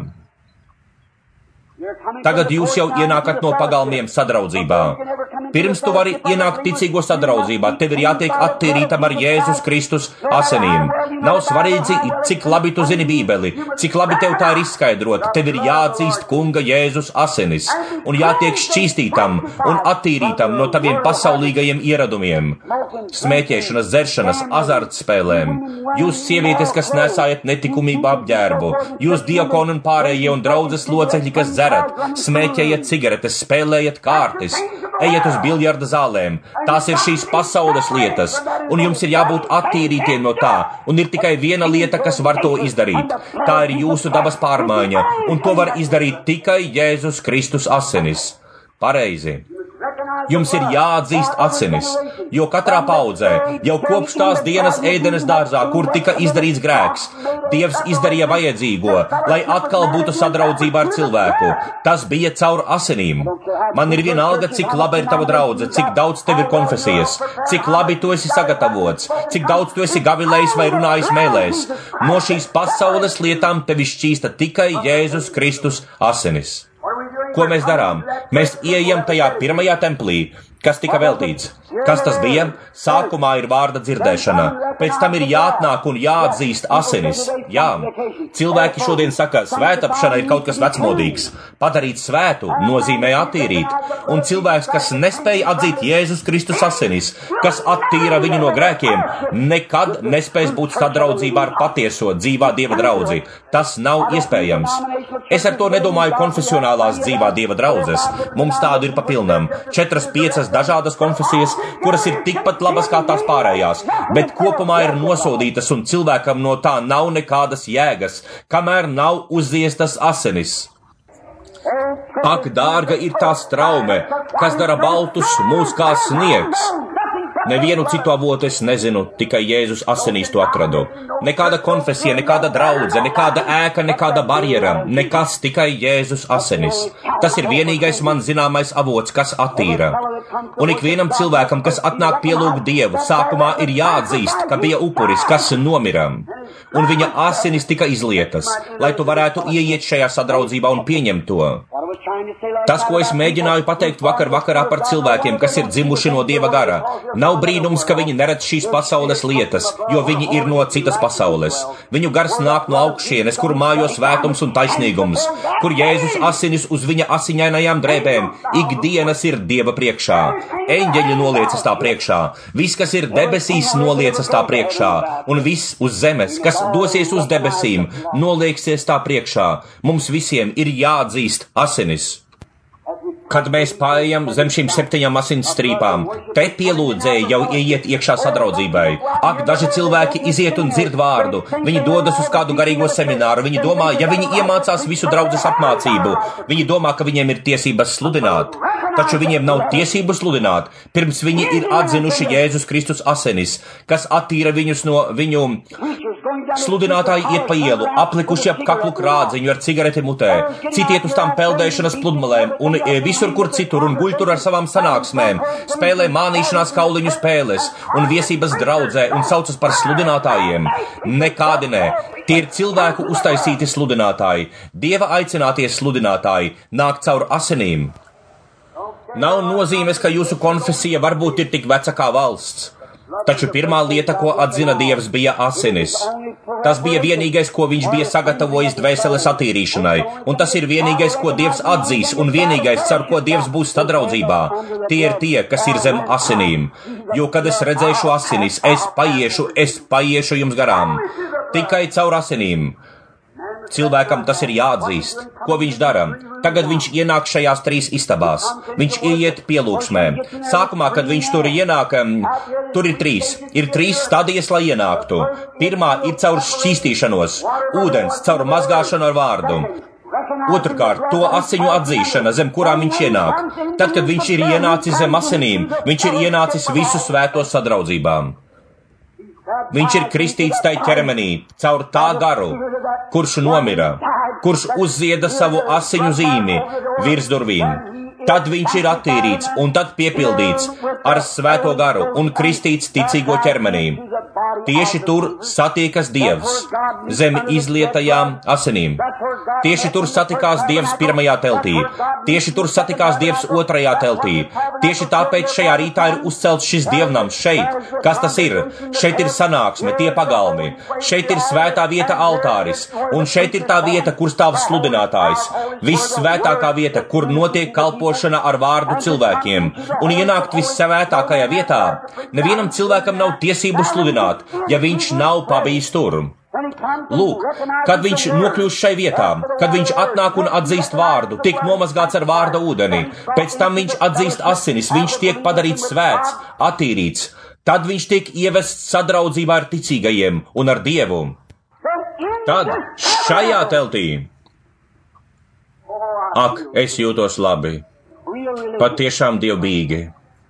Tagad jūs jau ienākat no pagalmiem sadraudzībā. Pirms tu vari ienākt ticīgo sadraudzībā, tev ir jātiek attīrītam ar Jēzus Kristus asinīm. Nav svarīgi, cik labi tu zini Bībeli, cik labi tev tā ir izskaidrota, tev ir jāatzīst Kunga Jēzus asinis un jātiek šķīstītam un attīrītam no taviem pasaulīgajiem ieradumiem. Smēķēšanas, dzeršanas, azartspēlēm. Jūs sievietes, kas nesājat netikumību apģērbu, jūs diakoni un pārējie un draudzes locekļi, kas dzerat, smēķējat cigaretes, spēlējat kārtis, ejiet uz biljarda zālēm. Tās ir šīs pasaules lietas, un jums ir jābūt attīrītiem no tā, un ir tikai viena lieta, kas var to izdarīt. Tā ir jūsu dabas pārmaiņa, un to var izdarīt tikai Jēzus Kristus asinis. Pareizi. Jums ir jāatzīst asinis, jo katrā paudzē, jau kopš tās dienas Ēdenes dārzā, kur tika izdarīts grēks, Dievs izdarīja vajadzīgo, lai atkal būtu sadraudzība ar cilvēku. Tas bija caur asinīm. Man ir vienalga, cik laba ir tava draudze, cik daudz tev ir konfesijas, cik labi tu esi sagatavots, cik daudz tu esi gavilējis vai runājis mēlēs. No šīs pasaules lietām tevi šķīsta tikai Jēzus Kristus asinis. Ko mēs darām? Mēs ieejam tajā pirmajā templī, kas tika veltīts. Kas tas bija? Sākumā ir vārda dzirdēšana, pēc tam ir jāatnāk un jāatzīst asinis. Jā, cilvēki šodien saka, svētapšana ir kaut kas vecmodīgs. Padarīt svētu nozīmē attīrīt, un cilvēks, kas nespēja atzīt Jēzus Kristus asinis, kas attīra viņu no grēkiem, nekad nespēs būt sadraudzībā ar patieso dzīvā Dieva draudzi. Tas nav iespējams. Es ar to nedomāju konfesionālās dzīvā Dieva draudzes. Mums tādu ir papilnam. 4-5 dažādas konfesijas, kuras ir tikpat labas kā tās pārējās, bet kopumā ir nosodītas un cilvēkam no tā nav nekādas jēgas, kamēr nav uzziestas asinis. Ak, dārga ir tā straume, kas dara baltus mūs kā sniegs. Nevienu citu avotu es nezinu, tikai Jēzus asinīs to atradu. Nekāda konfesija, nekāda draudze, nekāda ēka, nekāda barjera, nekas, tikai Jēzus asinis. Tas ir vienīgais man zināmais avots, kas attīra. Un ikvienam cilvēkam, kas atnāk pielūgt Dievu, sākumā ir jāatzīst, ka bija upuris, kas nomira. Un viņa asinis tika izlietas, lai tu varētu ieiet šajā sadraudzībā un pieņemt to. Tas, ko es mēģināju pateikt vakarā par cilvēkiem, kas ir dzimuši no Dieva gara, nav brīnums, ka viņi neredz šīs pasaules lietas, jo viņi ir no citas pasaules. Viņu gars nāk no augšienes, kur mājo svētums un taisnīgums, kur Jēzus asinis uz viņa asiņainajām drēbēm ikdienas ir Dieva priekšā. Eņģeļi noliecas tā priekšā, viss, kas ir debesīs, noliecas tā priekšā, un viss uz zemes, kas dosies uz debesīm, nolieksies tā priekšā. Mums visiem ir jāatzīst asinis. Kad mēs pārējām zem šīm 7 asins strīpām, te pielūdzēji jau ieiet iekšā sadraudzībai. Ak, daži cilvēki iziet un dzird vārdu, viņi dodas uz kādu garīgo semināru, viņi domā, ja viņi iemācās visu draudzes apmācību, viņi domā, ka viņiem ir tiesības sludināt. Taču viņiem nav tiesību sludināt, pirms viņi ir atzinuši Jēzus Kristus asinis, kas attīra viņus no viņu. Sludinātāji iet pa ielu, aplikuši ap kaklu krādziņu ar cigareti mutē, citi iet uz tām peldēšanas pludmalēm un visur kur citur un guļ tur ar savām sanāksmēm, spēlē mānīšanās kauliņu spēles un viesības draudzē un saucas par sludinātājiem. Nekādi nē, tie ir cilvēku uztaisīti sludinātāji, Dieva aicinātie sludinātāji, nāk caur asinīm. Nav nozīmes, ka jūsu konfesija varbūt ir tik veca kā valsts. Taču pirmā lieta, ko atzina Dievs, bija asinis. Tas bija vienīgais, ko viņš bija sagatavojis dvēseles attīrīšanai, un tas ir vienīgais, ko Dievs atzīs, un vienīgais, caur ko Dievs būs sadraudzībā. Tie ir tie, kas ir zem asinīm. Jo, kad es redzēšu asinis, es paiešu jums garām. Tikai caur asinīm. Cilvēkam tas ir jāatzīst. Ko viņš dara? Tagad viņš ienāk šajās 3 istabās. Viņš ieiet pielūgsmē. Sākumā, kad viņš tur ienāk, tur ir 3. Ir 3 stadijas, lai ienāktu. Pirmā ir caur šķīstīšanos, ūdens, caur mazgāšanu ar vārdu. Otrkārt, to asiņu atzīšana, zem kurām viņš ienāk. Tad, kad viņš ir ienācis zem asinīm, viņš ir ienācis visu svēto sadraudzībām. Viņš ir kristīts tai ķermenī, caur tā garu, kurš nomira, kurš uzzieda savu asiņu zīmi virs durvīm. Tad viņš ir attīrīts un tad piepildīts ar svēto garu un kristīts ticīgo ķermenī. Tieši tur satiekas Dievs zem izlietajām asinīm. Tieši tur satikās Dievs pirmajā teltī. Tieši tur satikās Dievs otrajā teltī. Tieši tāpēc šajā rītā ir uzcelts šis dievnams šeit. Kas tas ir? Šeit ir sanāksme, tie pagalmi. Šeit ir svētā vieta altāris. Un šeit ir tā vieta, kur stāv sludinātājs. Vissvētākā vieta, kur notiek kalpošana ar vārdu cilvēkiem. Un ienākt vissvētākajā vietā. Nevienam cilvēkam nav tiesību sludināt, ja viņš nav pabijis tur. Lūk, kad viņš nokļūst šai vietā, kad viņš atnāk un atzīst vārdu, tiek nomazgāts ar vārda ūdeni, pēc tam viņš atzīst asinis, viņš tiek padarīts svēts, attīrīts, tad viņš tiek ievests sadraudzībā ar ticīgajiem un ar Dievu. Tad šajā teltī, ak, es jūtos labi, patiešām dievbijīgi.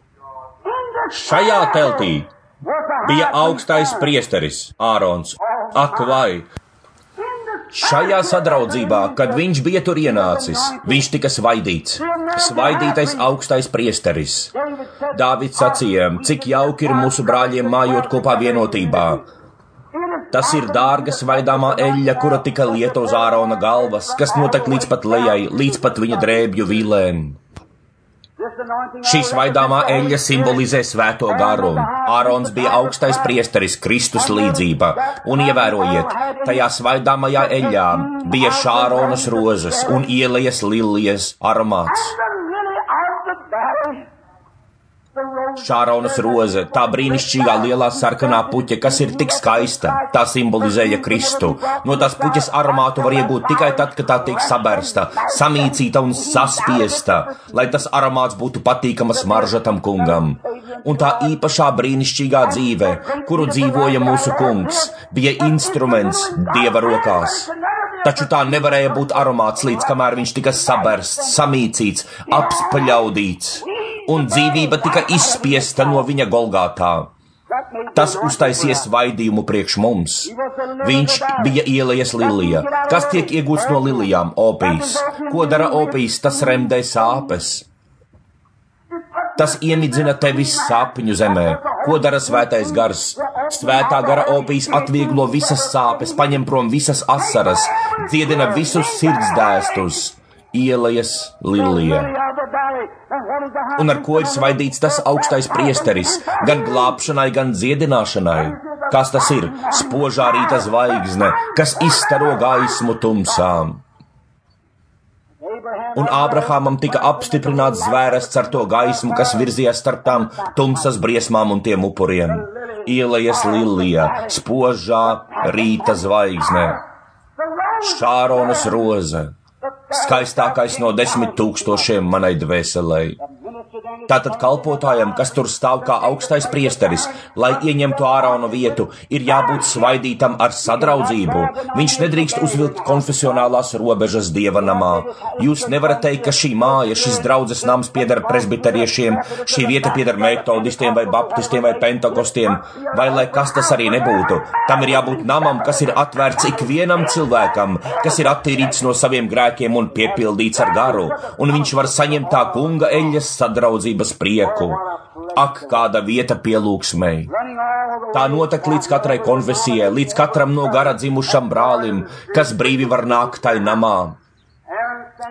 Šajā teltī bija augstais priesteris Ārons. Ak vai! Šajā sadraudzībā, kad viņš bija tur ienācis, viņš tika svaidīts. Svaidītais augstais priesteris. Dāvids sacīja, cik jauki ir mūsu brāļiem mājot kopā vienotībā. Tas ir dārga svaidāmā eļļa, kura tika lieta uz Ārona galvas, kas notek līdz pat lejai, līdz pat viņa drēbju vīlēm. Šī svaidāmā eļļa simbolizē svēto garu. Ārons bija augstais priesteris, Kristus līdzība. Un ievērojiet, tajā svaidāmajā eļļā bija Šāronas rozes un ielejas lilijas aromāts. Šāronas roze, tā brīnišķīgā lielā sarkanā puķa, kas ir tik skaista, tā simbolizēja Kristu. No tās puķas aromātu var iegūt tikai tad, kad tā tiek sabērsta, samīcīta un saspiesta, lai tas aromāts būtu patīkama smarža tam kungam. Un tā īpašā brīnišķīgā dzīve, kuru dzīvoja mūsu kungs, bija instruments Dieva rokās. Taču tā nevarēja būt aromāts, līdz kamēr viņš tika sabērsts, samīcīts, apspļaudīts. Un dzīvība tika izspiesta no viņa Golgātā. Tas uztaisies svaidījumu priekš mums. Viņš bija ielejas lilija. Kas tiek iegūts no lilijām? Opijs. Ko dara opijs? Tas remdē sāpes. Tas iemidzina tevis sapņu zemē. Ko dara svētais gars? Svētā gara opijs atvieglo visas sāpes, paņem prom visas asaras, dziedina visus sirdsdēstus. Ielejas lilija. Un ar ko ir svaidīts tas augstais priesteris, gan glābšanai, gan dziedināšanai? Kas tas ir? Spožā rīta zvaigzne, kas izstaro gaismu tumsām. Un Ābrahamam tika apstiprināts zvērests ar to gaismu, kas virzījās starp tām tumsas briesmām un tiem upuriem. Ielejas lilija, spožā rīta zvaigzne, Šāronas roze. Skaistākais no 10 000 manai dvēselei. Tātad kalpotājam, kas tur stāv kā augstais priesteris, lai ieņemtu Ārona vietu, ir jābūt svaidītam ar sadraudzību. Viņš nedrīkst uzvilkt konfesionālās robežas Dieva namā. Jūs nevarat teikt, ka šī māja, šis draudzes nams pieder presbiteriešiem, šī vieta pieder metodistiem vai baptistiem vai pentakostiem, vai lai kas tas arī nebūtu. Tam ir jābūt namam, kas ir atvērts ikvienam cilvēkam, kas ir attīrīts no saviem grēkiem un piepildīts ar garu, un viņš var saņemt tā kunga eļļas sadraudzību prieku. Ak, kāda vieta pielūgsmei! Tā notek līdz katrai konfesijai, līdz katram no gara dzimušam brālim, kas brīvi var nākt tai namā.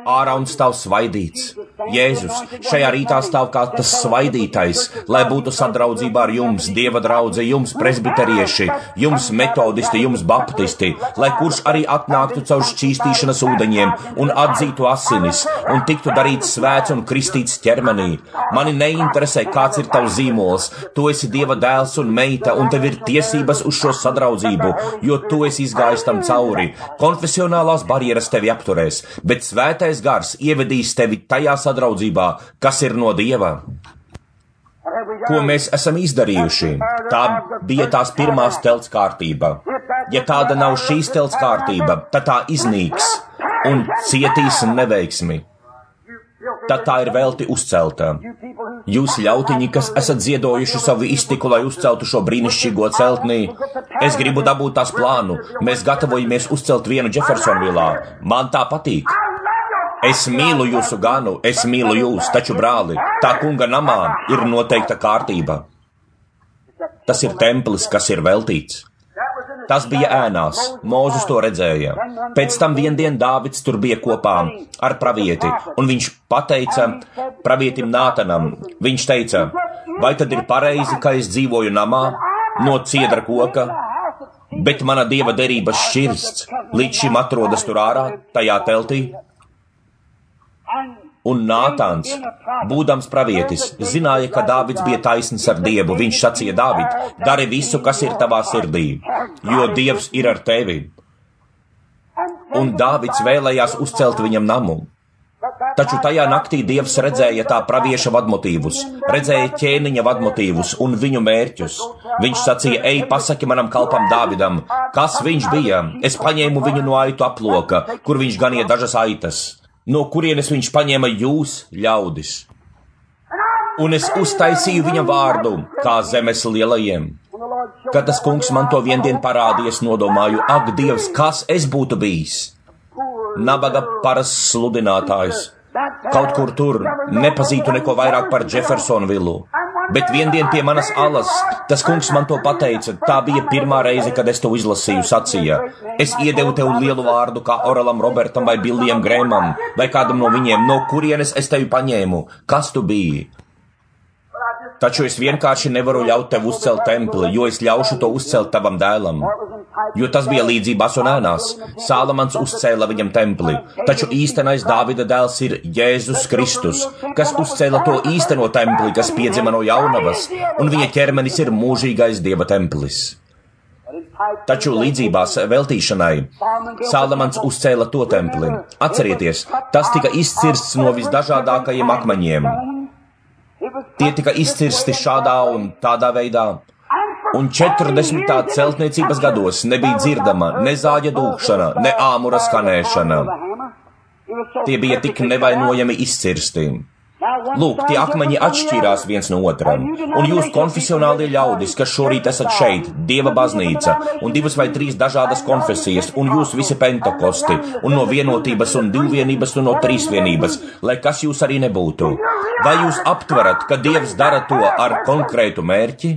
ārā un stāv svaidīts. Jēzus, šajā rītā stāv kā tas svaidītais, lai būtu sadraudzībā ar jums, Dieva draudze, jums presbiterieši, jums metodisti, jums baptisti, lai kurš arī atnāktu caur šķīstīšanas ūdeņiem un atzītu asinis un tiktu darīts svēts un kristīts ķermenī. Mani neinteresē, kāds ir tavs zīmols, tu esi Dieva dēls un meita, un tev ir tiesības uz šo sadraudzību, jo tu esi izgājis tam cauri. Konfesionālās barjeras tevi apturēs, bet svētais gars ievedīs tevi tajā sadraudzībā, kas ir no Dieva. Ko mēs esam izdarījuši? Tā bija tās pirmās telts kārtība. Ja tāda nav šīs telts kārtība, tad tā iznīks un cietīs neveiksmi. Tad tā ir velti uzcelta. Jūs ļautiņi, kas esat ziedojuši savu iztiku, lai uzceltu šo brīnišķīgo celtnī, es gribu dabūt tās plānu. Mēs gatavojamies uzcelt vienu Jeffersonvilā. Man tā patīk. Es mīlu jūsu ganu, es mīlu jūs, taču, brāli, tā kunga namā ir noteikta kārtība. Tas ir templis, kas ir veltīts. Tas bija ēnās, Mūzes to redzēja. Pēc tam viendien Dāvids tur bija kopā ar pravieti, un viņš pateica pravietim Nātanam, viņš teica, vai tad ir pareizi, ka es dzīvoju namā no ciedra koka, bet mana Dieva derības šķirsts līdz šim atrodas tur ārā, tajā teltī? Un Nātans, būdams pravietis, zināja, ka Dāvids bija taisns ar Dievu. Viņš sacīja, Dāvid, dari visu, kas ir tavā sirdī, jo Dievs ir ar tevi. Un Dāvids vēlējās uzcelt viņam namu. Taču tajā naktī Dievs redzēja tā pravieša vadmotīvus, redzēja ķēniņa vadmotīvus un viņu mērķus. Viņš sacīja, ej, pasaki manam kalpam Dāvidam, kas viņš bija. Es paņēmu viņu no aitu aploka, kur viņš ganīja dažas aitas. No kurienes viņš paņēma jūs, ļaudis. Un es uztaisīju viņa vārdu, kā zemes lielajiem. Kad tas kungs man to viendien parādījies, nodomāju, ak, Dievs, kas es būtu bijis? Nabaga parasts sludinātājs. Kaut kur tur nepazītu neko vairāk par Jeffersonvilu. Bet viendien pie manas alas, tas kungs man to pateica, tā bija pirmā reize, kad es to izlasīju, sacīja. Es iedevu tev lielu vārdu kā Oralam Robertam vai Billijam Grēmam, vai kādam no viņiem, no kurienes es tevi paņēmu, kas tu biji. Taču es vienkārši nevaru ļaut tev uzcelt templi, jo es ļaušu to uzcelt tavam dēlam. Jo tas bija līdzībās un ēnās. Sālamans uzcēla viņam templi, taču īstenais Dāvida dēls ir Jēzus Kristus, kas uzcēla to īsteno templi, kas piedzima no jaunavas, un viņa ķermenis ir mūžīgais Dieva templis. Taču līdzībās veltīšanai Sālamans uzcēla to templi. Atcerieties, tas tika izcirsts no visdažādākajiem akmeņiem. Tie tika izcirsti šādā un tādā veidā, un 40. celtniecības gados nebija dzirdama ne zāģa dūkšana, ne āmura skanēšana. Tie bija tik nevainojami izcirsti. Lūk, tie akmeņi atšķīrās viens no otra, un jūs konfesionālie ļaudis, kas šorīt esat šeit, Dieva baznīca, un 2 vai 3 dažādas konfesijas, un jūs visi pentekosti, un no vienotības un divvienības un no trīsvienības, lai kas jūs arī nebūtu. Vai jūs aptverat, ka Dievs dara to ar konkrētu mērķi?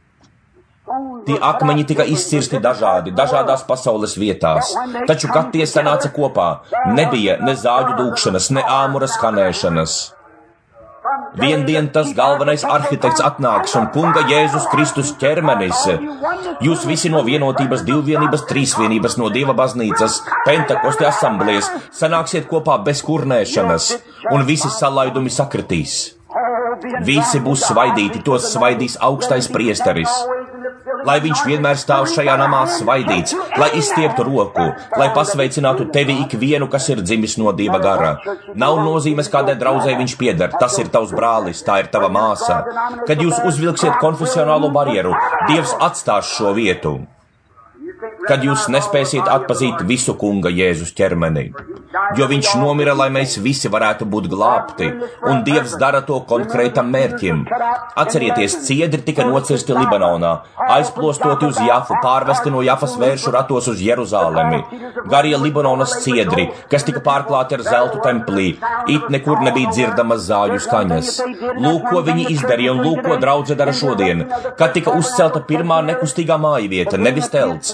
Tie akmeņi tika izcirsti dažādās pasaules vietās, taču, kad tie sanāca kopā, nebija ne zāģu dūkšanas, ne āmura skanēšanas. Viendien tas galvenais arhitekts atnāks un kunga Jēzus Kristus ķermenis. Jūs visi no vienotības, divvienības, trīsvienības, no Dieva baznīcas, pentekosti asamblējas, sanāksiet kopā bez kurnēšanas, un visi salaidumi sakritīs. Visi būs svaidīti, tos svaidīs augstais priesteris. Lai viņš vienmēr stāv šajā namā svaidīts, lai izstieptu roku, lai pasveicinātu tevi ikvienu, kas ir dzimis no Dieva gara. Nav nozīmes, kādai draudzei viņš pieder, tas ir tavs brālis, tā ir tava māsa. Kad jūs uzvilksiet konfesionālo barjeru, Dievs atstās šo vietu. Kad jūs nespēsiet atpazīt visu kunga Jēzus ķermeni, jo viņš nomira, lai mēs visi varētu būt glābti, un Dievs dara to konkrētam mērķim. Atcerieties, ciedri tika nocirsti Libanonā, aizplostoti uz Jafu, pārvesti no Jafas vēršu ratos uz Jeruzālemi. Garie Libanonas ciedri, kas tika pārklāti ar zeltu templī, it nekur nebija dzirdamas zāļu skaņas. Lūk, ko viņi izdarīja, un lūk, ko draudze dara šodien, kad tika uzcelta pirmā nekustīgā mājvieta, nevis telts, kad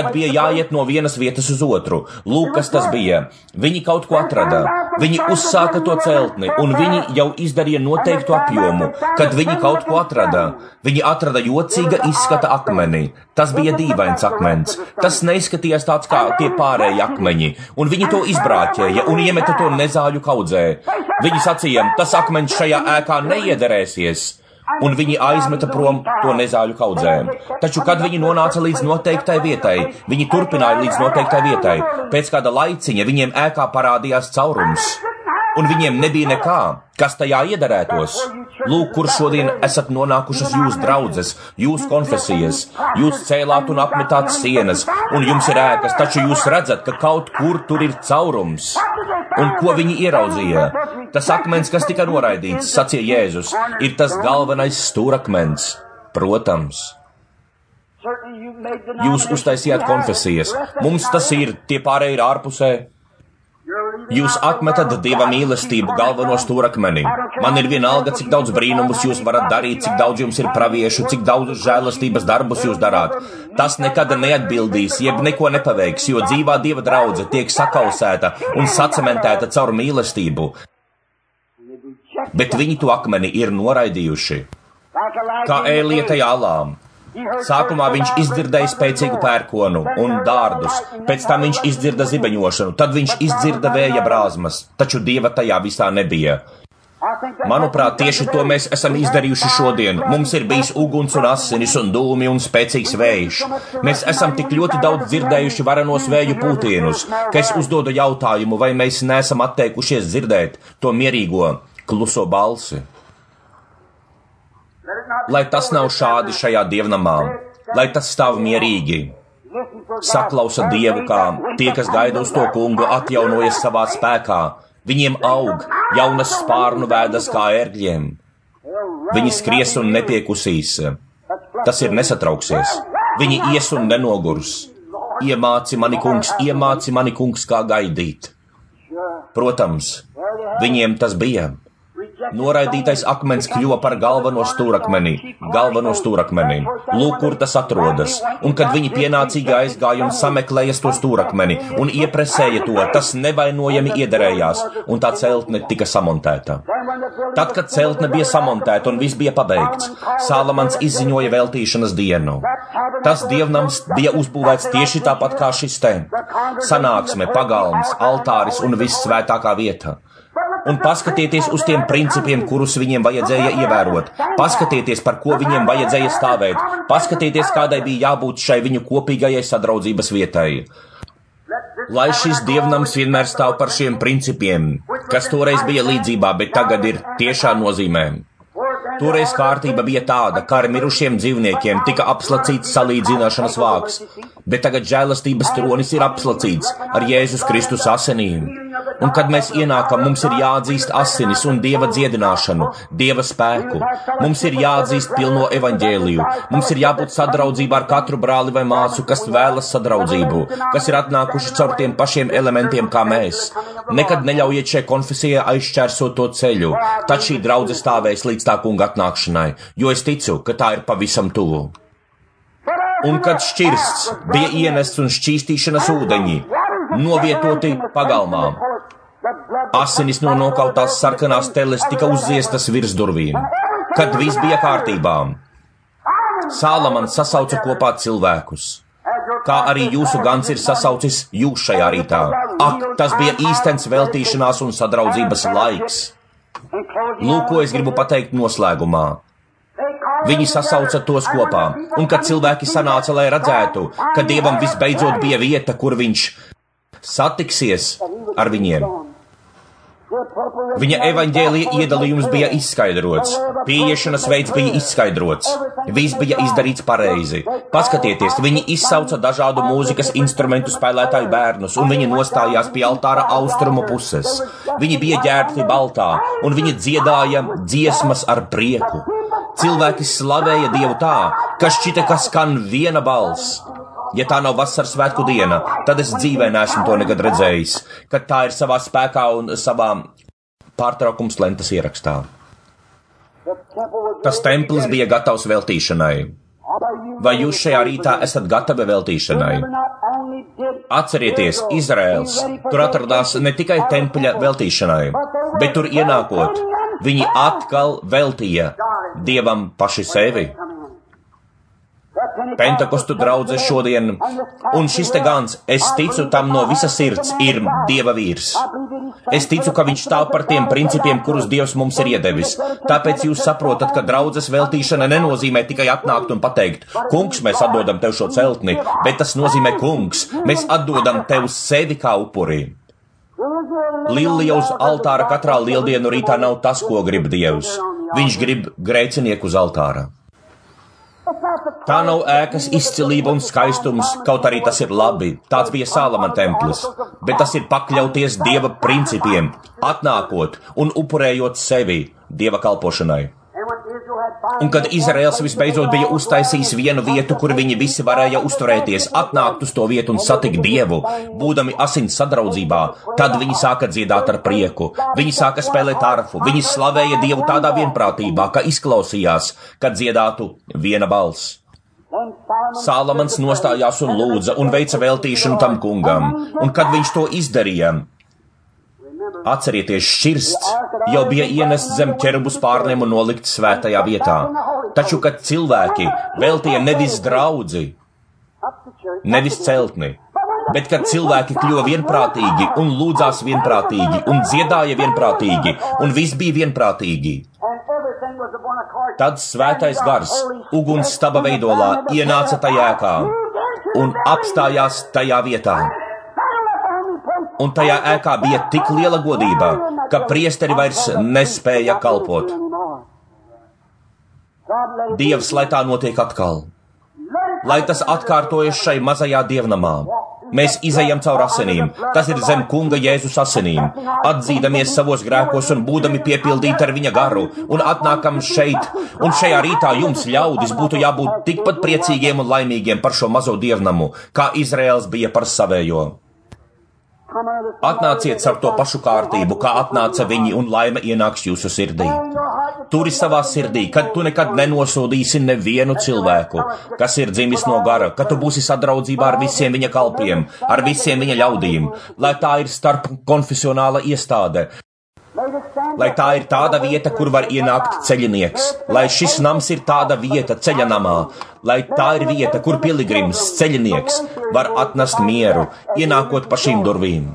kad bija jāiet no vienas vietas uz otru. Lūk, kas tas bija. Viņi kaut ko atrada. Viņi uzsāka to celtni, un viņi jau izdarīja noteiktu apjomu, kad viņi kaut ko atrada. Viņi atrada jocīga izskata akmeni. Tas bija dīvains akmens. Tas neizskatījās tāds kā tie pārējie akmeņi, un viņi to izbrāķēja un iemeta to nezāļu kaudzē. Viņi sacīja, tas akmens šajā ēkā neiederēsies. Un viņi aizmeta prom to nezāļu kaudzē. Taču, kad viņi nonāca līdz noteiktai vietai, viņi turpināja līdz noteiktai vietai. Pēc kāda laiciņa viņiem ēkā parādījās caurums, un viņiem nebija nekā, kas tajā iederētos. Lūk, kur šodien esat nonākušas jūs draudzes, jūs konfesijas, jūs cēlāt un apmetāt sienas, un jums ir ēkas, taču jūs redzat, ka kaut kur tur ir caurums. Un ko viņi ieraudzīja? Tas akmens, kas tika noraidīts, sacīja Jēzus, ir tas galvenais stūrakmens. Protams. Jūs uztaisījāt konfesijas. Mums tas ir, tie pārējie ir ārpusē. Jūs atmetat Dieva mīlestību galveno stūrakmeni. Man ir vienalga, cik daudz brīnumus jūs varat darīt, cik daudz jums ir praviešu, cik daudz žēlastības darbus jūs darāt. Tas nekad neatbildīs, jeb neko nepaveiks, jo dzīvā Dieva draudze tiek sakausēta un sacementēta caur mīlestību. Bet viņi to akmeni ir noraidījuši. Kā Ēlija tajā alām. Sākumā viņš izdzirdēja spēcīgu pērkonu un dārdus, pēc tam viņš izdzirda zibeņošanu, tad viņš izdzirda vēja brāzmas, taču Dieva tajā visā nebija. Manuprāt, tieši to mēs esam izdarījuši šodien. Mums ir bijis uguns un asinis un dūmi un spēcīgs vējš. Mēs esam tik ļoti daudz dzirdējuši varenos vēju pūtienus, ka es uzdodu jautājumu, vai mēs neesam atteikušies dzirdēt to mierīgo, kluso balsi. Lai tas nav šādi šajā dievnamā, lai tas stāv mierīgi. Saklausa Dievu, kā tie, kas gaida uz to kungu, atjaunojas savā spēkā. Viņiem aug jaunas spārnu vēdas kā ērgļiem. Viņi skries un nepiekusīs. Tas ir nesatrauksies. Viņi ies un nenogurs. Iemāci mani, kungs, kā gaidīt. Protams, viņiem tas bija. Noraidītais akmens kļuva par galveno stūrakmeni. Lūk, kur tas atrodas. Un kad viņi pienācīgi aizgāja un sameklēja to stūrakmeni un iepresēja to, tas nevainojami iederējās, un tā celtne tika samontēta. Tad, kad celtne bija samontēta un viss bija pabeigts, Sālamans izziņoja veltīšanas dienu. Tas dievnams bija uzbūvēts tieši tāpat kā šis te. Sanāksme, pagalms, altāris un viss svētākā vieta. Un paskatieties uz tiem principiem, kurus viņiem vajadzēja ievērot. Paskatieties, par ko viņiem vajadzēja stāvēt. Paskatieties, kādai bija jābūt šai viņu kopīgajai sadraudzības vietai. Lai šis dievnams vienmēr stāv par šiem principiem, kas toreiz bija līdzībā, bet tagad ir tiešā nozīmē. Toreiz kārtība bija tāda, kā ar mirušiem dzīvniekiem tika apslacīts salīdzināšanas vāks, bet tagad žēlastības tronis ir apslacīts ar Jēzus Kristus asinīm. Un kad mēs ienākam, mums ir jāatzīst asinis un Dieva dziedināšanu, Dieva spēku. Mums ir jāatzīst pilno evaņģēliju. Mums ir jābūt sadraudzībā ar katru brāli vai māsu, kas vēlas sadraudzību, kas ir atnākuši caur tiem pašiem elementiem kā mēs. Nekad neļaujiet šai konfesijai aizšķērsot to ceļu, tad šī draudze stāvēs līdz tā kunga atnākšanai, jo es ticu, ka tā ir pavisam tuvu. Un kad šķirsts bija ienests un šķīstīšanas ūdeņi novietoti pagalmā, asinis no nokautās sarkanās teles tika uzziestas virs durvīm. Kad viss bija kārtībā, Sālamans sasauca kopā cilvēkus, kā arī jūsu gans ir sasaucis jūs šajā rītā. Ak, tas bija īstens veltīšanās un sadraudzības laiks. Lūk, ko es gribu pateikt noslēgumā. Viņi sasauca tos kopā, un kad cilvēki sanāca, lai redzētu, ka Dievam visbeidzot bija vieta, kur viņš satiksies ar viņiem. Viņa evaņģēlija iedalījums bija izskaidrots, pieiešanas veids bija izskaidrots, viss bija izdarīts pareizi. Paskatieties, viņi izsauca dažādu mūzikas instrumentu spēlētāju bērnus, un viņi nostājās pie altāra austrumu puses. Viņi bija ģērbti baltā, un viņi dziedāja dziesmas ar prieku. Cilvēki slavēja Dievu tā, ka šķita, ka skan viena balss. Ja tā nav vasaras svētku diena, tad es dzīvē neesmu to nekad redzējis, kad tā ir savā spēkā un savā pārtraukums lentas ierakstā. Tas templis bija gatavs veltīšanai. Vai jūs šajā rītā esat gatavi veltīšanai? Atcerieties, Izraels, tur atradās ne tikai tempļa veltīšanai, bet tur ienākot, viņi atkal veltīja Dievam paši sevi. Pentekostu draudze šodien, un šis te gans, es ticu tam no visa sirds, ir Dieva vīrs. Es ticu, ka viņš stāv par tiem principiem, kurus Dievs mums ir iedevis. Tāpēc jūs saprotat, ka draudzes veltīšana nenozīmē tikai atnākt un pateikt, kungs, mēs atdodam tev šo celtni, bet tas nozīmē, kungs, mēs atdodam tev sevi kā upurī. Lilija uz altāra katrā lieldienu rītā nav tas, ko grib Dievs. Viņš grib grēcinieku uz altāra. Tā nav ēkas izcilība un skaistums, kaut arī tas ir labi. Tāds bija Sālamana templis, bet tas ir pakļauties Dieva principiem, atnākot un upurējot sevi Dieva kalpošanai. Un kad Izraels visbeidzot bija uztaisījis vienu vietu, kur viņi visi varēja uzturēties, atnākt uz to vietu un satikt Dievu, būdami asins sadraudzībā, tad viņi sāka dziedāt ar prieku, viņi sāka spēlēt arfu, viņi slavēja Dievu tādā vienprātībā, ka izklausījās, kad dziedātu viena balss. Sālamans nostājās un lūdza un veica veltīšanu tam kungam, un kad viņš to izdarīja, atcerieties, šķirsts jau bija ienests zem ķerubu spārniem un nolikts svētajā vietā. Taču, kad cilvēki veltīja nevis draudzi, nevis celtni, bet kad cilvēki kļuva vienprātīgi un lūdzās vienprātīgi un dziedāja vienprātīgi un viss bija vienprātīgi, tad svētais gars uguns staba veidolā ienāca tajā ēkā un apstājās tajā vietā. Un tajā ēkā bija tik liela godība, ka priesteri vairs nespēja kalpot. Dievs, lai tā notiek atkal. Lai tas atkārtojas šai mazajā dievnamā. Mēs izejam caur asinīm, tas ir zem kunga Jēzus asinīm, atzīdamies savos grēkos un būdami piepildīti ar viņa garu, un atnākam šeit, un šajā rītā jums ļaudis būtu jābūt tikpat priecīgiem un laimīgiem par šo mazo dievnamu, kā Izraels bija par savējo. Atnāciet ar to pašu kārtību, kā atnāca viņi, un laime ienāks jūsu sirdī. Turi savā sirdī, kad tu nekad nenosodīsi nevienu cilvēku, kas ir dzimis no gara, ka tu būsi sadraudzībā ar visiem viņa kalpiem, ar visiem viņa ļaudīm, lai tā ir starp konfesionāla iestāde, lai tā ir tāda vieta, kur var ienākt ceļinieks, lai šis nams ir tāda vieta ceļa namā, lai tā ir vieta, kur piligrims, ceļinieks var atnest mieru, ienākot pa šīm durvīm.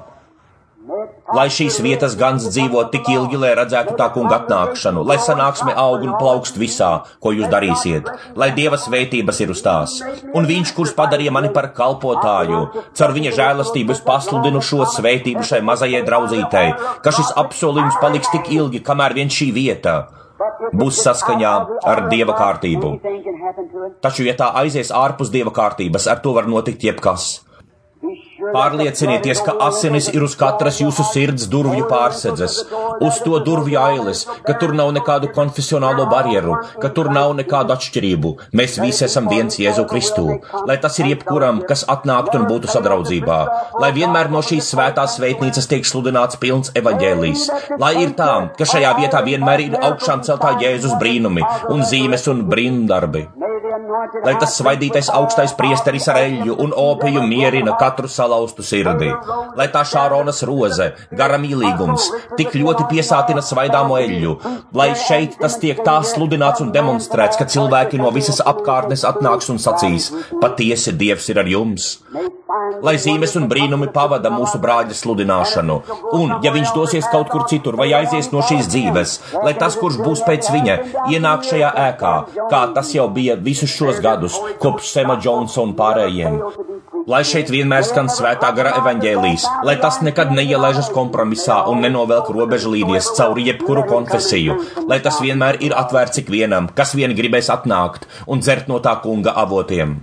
Lai šīs vietas gans dzīvo tik ilgi, lai redzētu tā kunga atnākšanu, lai sanāksme aug un plaukst visā, ko jūs darīsiet, lai Dieva svētības ir uz tās. Un viņš, kurš padarīja mani par kalpotāju, caur viņa žēlastību es pasludinu šo svētību šai mazajai draudzītei, ka šis apsolījums paliks tik ilgi, kamēr vien šī vieta būs saskaņā ar Dieva kārtību. Taču, ja tā aizies ārpus Dieva kārtības, ar to var notikt jebkas. Pārliecinieties, ka asinis ir uz katras jūsu sirds durvju pārsedzes, uz to durvju ailes, ka tur nav nekādu konfesionālo barjeru, ka tur nav nekādu atšķirību. Mēs visi esam viens Jēzu Kristu, lai tas ir jebkuram, kas atnāktu un būtu sadraudzībā, lai vienmēr no šīs svētās svētnīcas tiek sludināts pilns evaņģēlijs, lai ir tā, ka šajā vietā vienmēr ir augšām celtā Jēzus brīnumi un zīmes un brīnumdarbi. Lai tas svaidītais augstais priesteris ar eļļu un opiju mierina katru salauztu sirdī. Lai tā Šāronas roze, gara mīlīgums, tik ļoti piesātina svaidāmo eļļu. Lai šeit tas tiek tā sludināts un demonstrēts, ka cilvēki no visas apkārtnes atnāks un sacīs, patiesi Dievs ir ar jums. Lai zīmes un brīnumi pavada mūsu brāļa sludināšanu. Un, ja viņš dosies kaut kur citur vai aizies no šīs dzīves, lai tas, kurš būs pēc viņa, ienāk šajā ēkā, kā tas jau bija visus šos gadus, kopš Sema Džonsa un pārējiem. Lai šeit vienmēr skan svētā gara evaņģēlijs, lai tas nekad neielaižas kompromisā un nenovelk robežu līnijas cauri jebkuru konfesiju, lai tas vienmēr ir atvērts ikvienam, kas vien gribēs atnākt un dzert no tā kunga avotiem.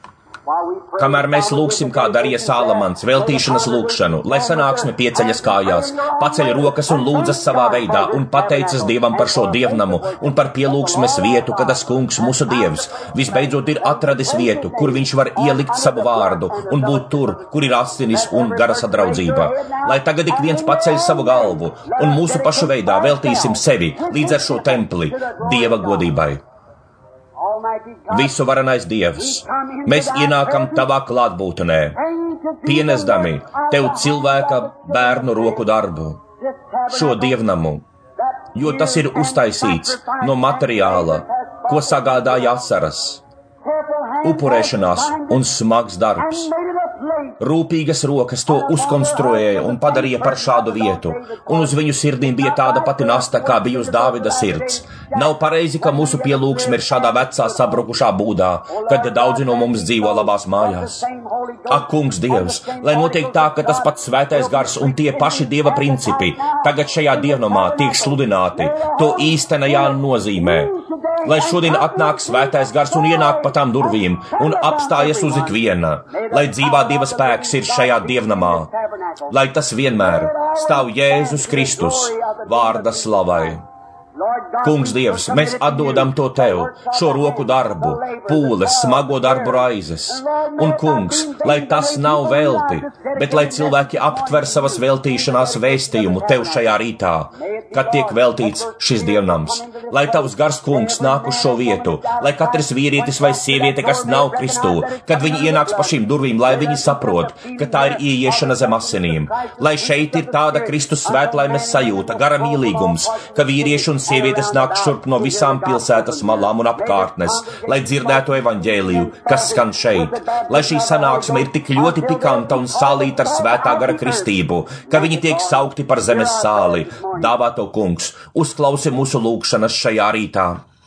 Kamēr mēs lūgsim, kā darīja Sālamans, veltīšanas lūgšanu, lai sanāksme pieceļas kājās, paceļ rokas un lūdzas savā veidā un pateicas Dievam par šo dievnamu un par pielūgsmes vietu, kad tas kungs, mūsu Dievs, visbeidzot ir atradis vietu, kur viņš var ielikt savu vārdu un būt tur, kur ir asinis un gara sadraudzība. Lai tagad ik viens paceļ savu galvu un mūsu pašu veidā veltīsim sevi līdz ar šo templi Dieva godībai. Visu varenais Dievs, mēs ienākam tavā klātbūtnē, pienesdami tev cilvēka bērnu roku darbu, šo dievnamu, jo tas ir uztaisīts no materiāla, ko sagādāja asaras, upurēšanās un smags darbs. Rūpīgas rokas to uzkonstruēja un padarīja par šādu vietu, un uz viņu sirdīm bija tāda pati nasta, kā bija uz Dāvida sirds. Nav pareizi, ka mūsu pielūgsme ir šādā vecā sabrukušā būdā, kad daudzi no mums dzīvo labās mājās. Ak, kungs Dievs, lai notiek tā, ka tas pats svētais gars un tie paši Dieva principi tagad šajā dievnamā tiek sludināti, to īstenajā nozīmē. Lai šodien atnāk svētais gars un ienāk pa tām durvīm un apstājas uz ikviena, lai dzīvā Dieva spēks ir šajā dievnamā, lai tas vienmēr stāv Jēzus Kristus vārda slavai. Kungs Dievs, mēs atdodam to Tev, šo roku darbu, pūles, smago darbu raizes. Un, kungs, lai tas nav velti, bet lai cilvēki aptver savas veltīšanās vēstījumu Tev šajā rītā, kad tiek veltīts šis dievnams. Lai Tavs gars, kungs, nāk uz šo vietu, lai katrs vīrietis vai sieviete, kas nav Kristū, kad viņi ienāks pa šīm durvīm, lai viņi saprot, ka tā ir ieiešana zem asinīm. Lai šeit ir tāda Kristus svētlaimes sajūta, gara mīlīgums, ka vīrieši un sievietes nāk šurp no visām pilsētas malām un apkārtnes, lai dzirdētu evaņģēliju, kas skan šeit. Lai šī sanāksme ir tik ļoti pikanta un sālīta ar svētā gara kristību, ka viņi tiek saukti par zemes sāli. Dāvāto kungs, uzklausi mūsu lūgšanas šajā rītā.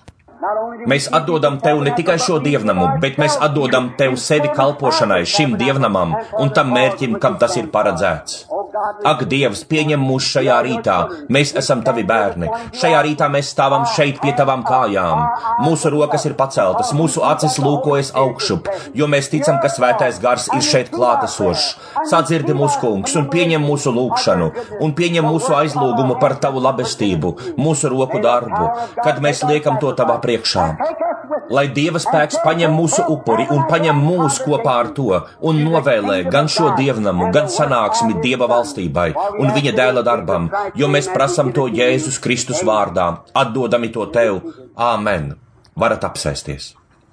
Mēs atdodam Tev ne tikai šo dievnamu, bet mēs atdodam Tev sevi kalpošanai, šim dievnamam un tam mērķim, kam tas ir paredzēts. Ak, Dievs, pieņem mūs šajā rītā, mēs esam Tavi bērni. Šajā rītā mēs stāvam šeit pie Tavām kājām. Mūsu rokas ir paceltas, mūsu acis lūkojas augšup, jo mēs ticam, ka svētais gars ir šeit klātesošs. Sadzirdi mūsu kungs un pieņem mūsu lūgšanu un pieņem mūsu aizlūgumu par Tavu labestību, mūsu roku darbu, kad mēs liekam to Tavā priekšā. Lai Dieva spēks paņem mūsu upuri un paņem mūs kopā ar to un novēlē gan šo dievnamu, gan sanāksmi Dieva valstībai un viņa dēla darbam, jo mēs prasam to Jēzus Kristus vārdā, atdodami to Tev. Āmen. Varat apsēsties.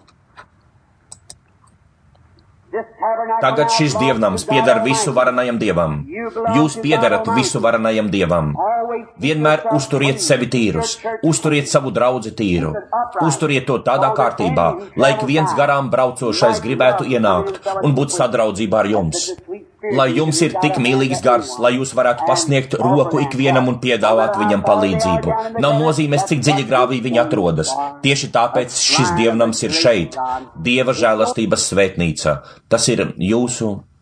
Tagad šis dievnams pieder visu varenajam Dievam. Jūs piederat visu varenajam Dievam. Vienmēr uzturiet sevi tīrus, uzturiet savu draudzi tīru, uzturiet to tādā kārtībā, lai ik viens garām braucošais gribētu ienākt un būt sadraudzībā ar jums. Lai jums ir tik mīlīgs gars, lai jūs varētu pasniegt roku ikvienam un piedāvāt viņam palīdzību. Nav nozīmes, cik dziļi grāvī viņi atrodas. Tieši tāpēc šis dievnams ir šeit. Dieva žēlastības svētnīca. Tas ir jūsu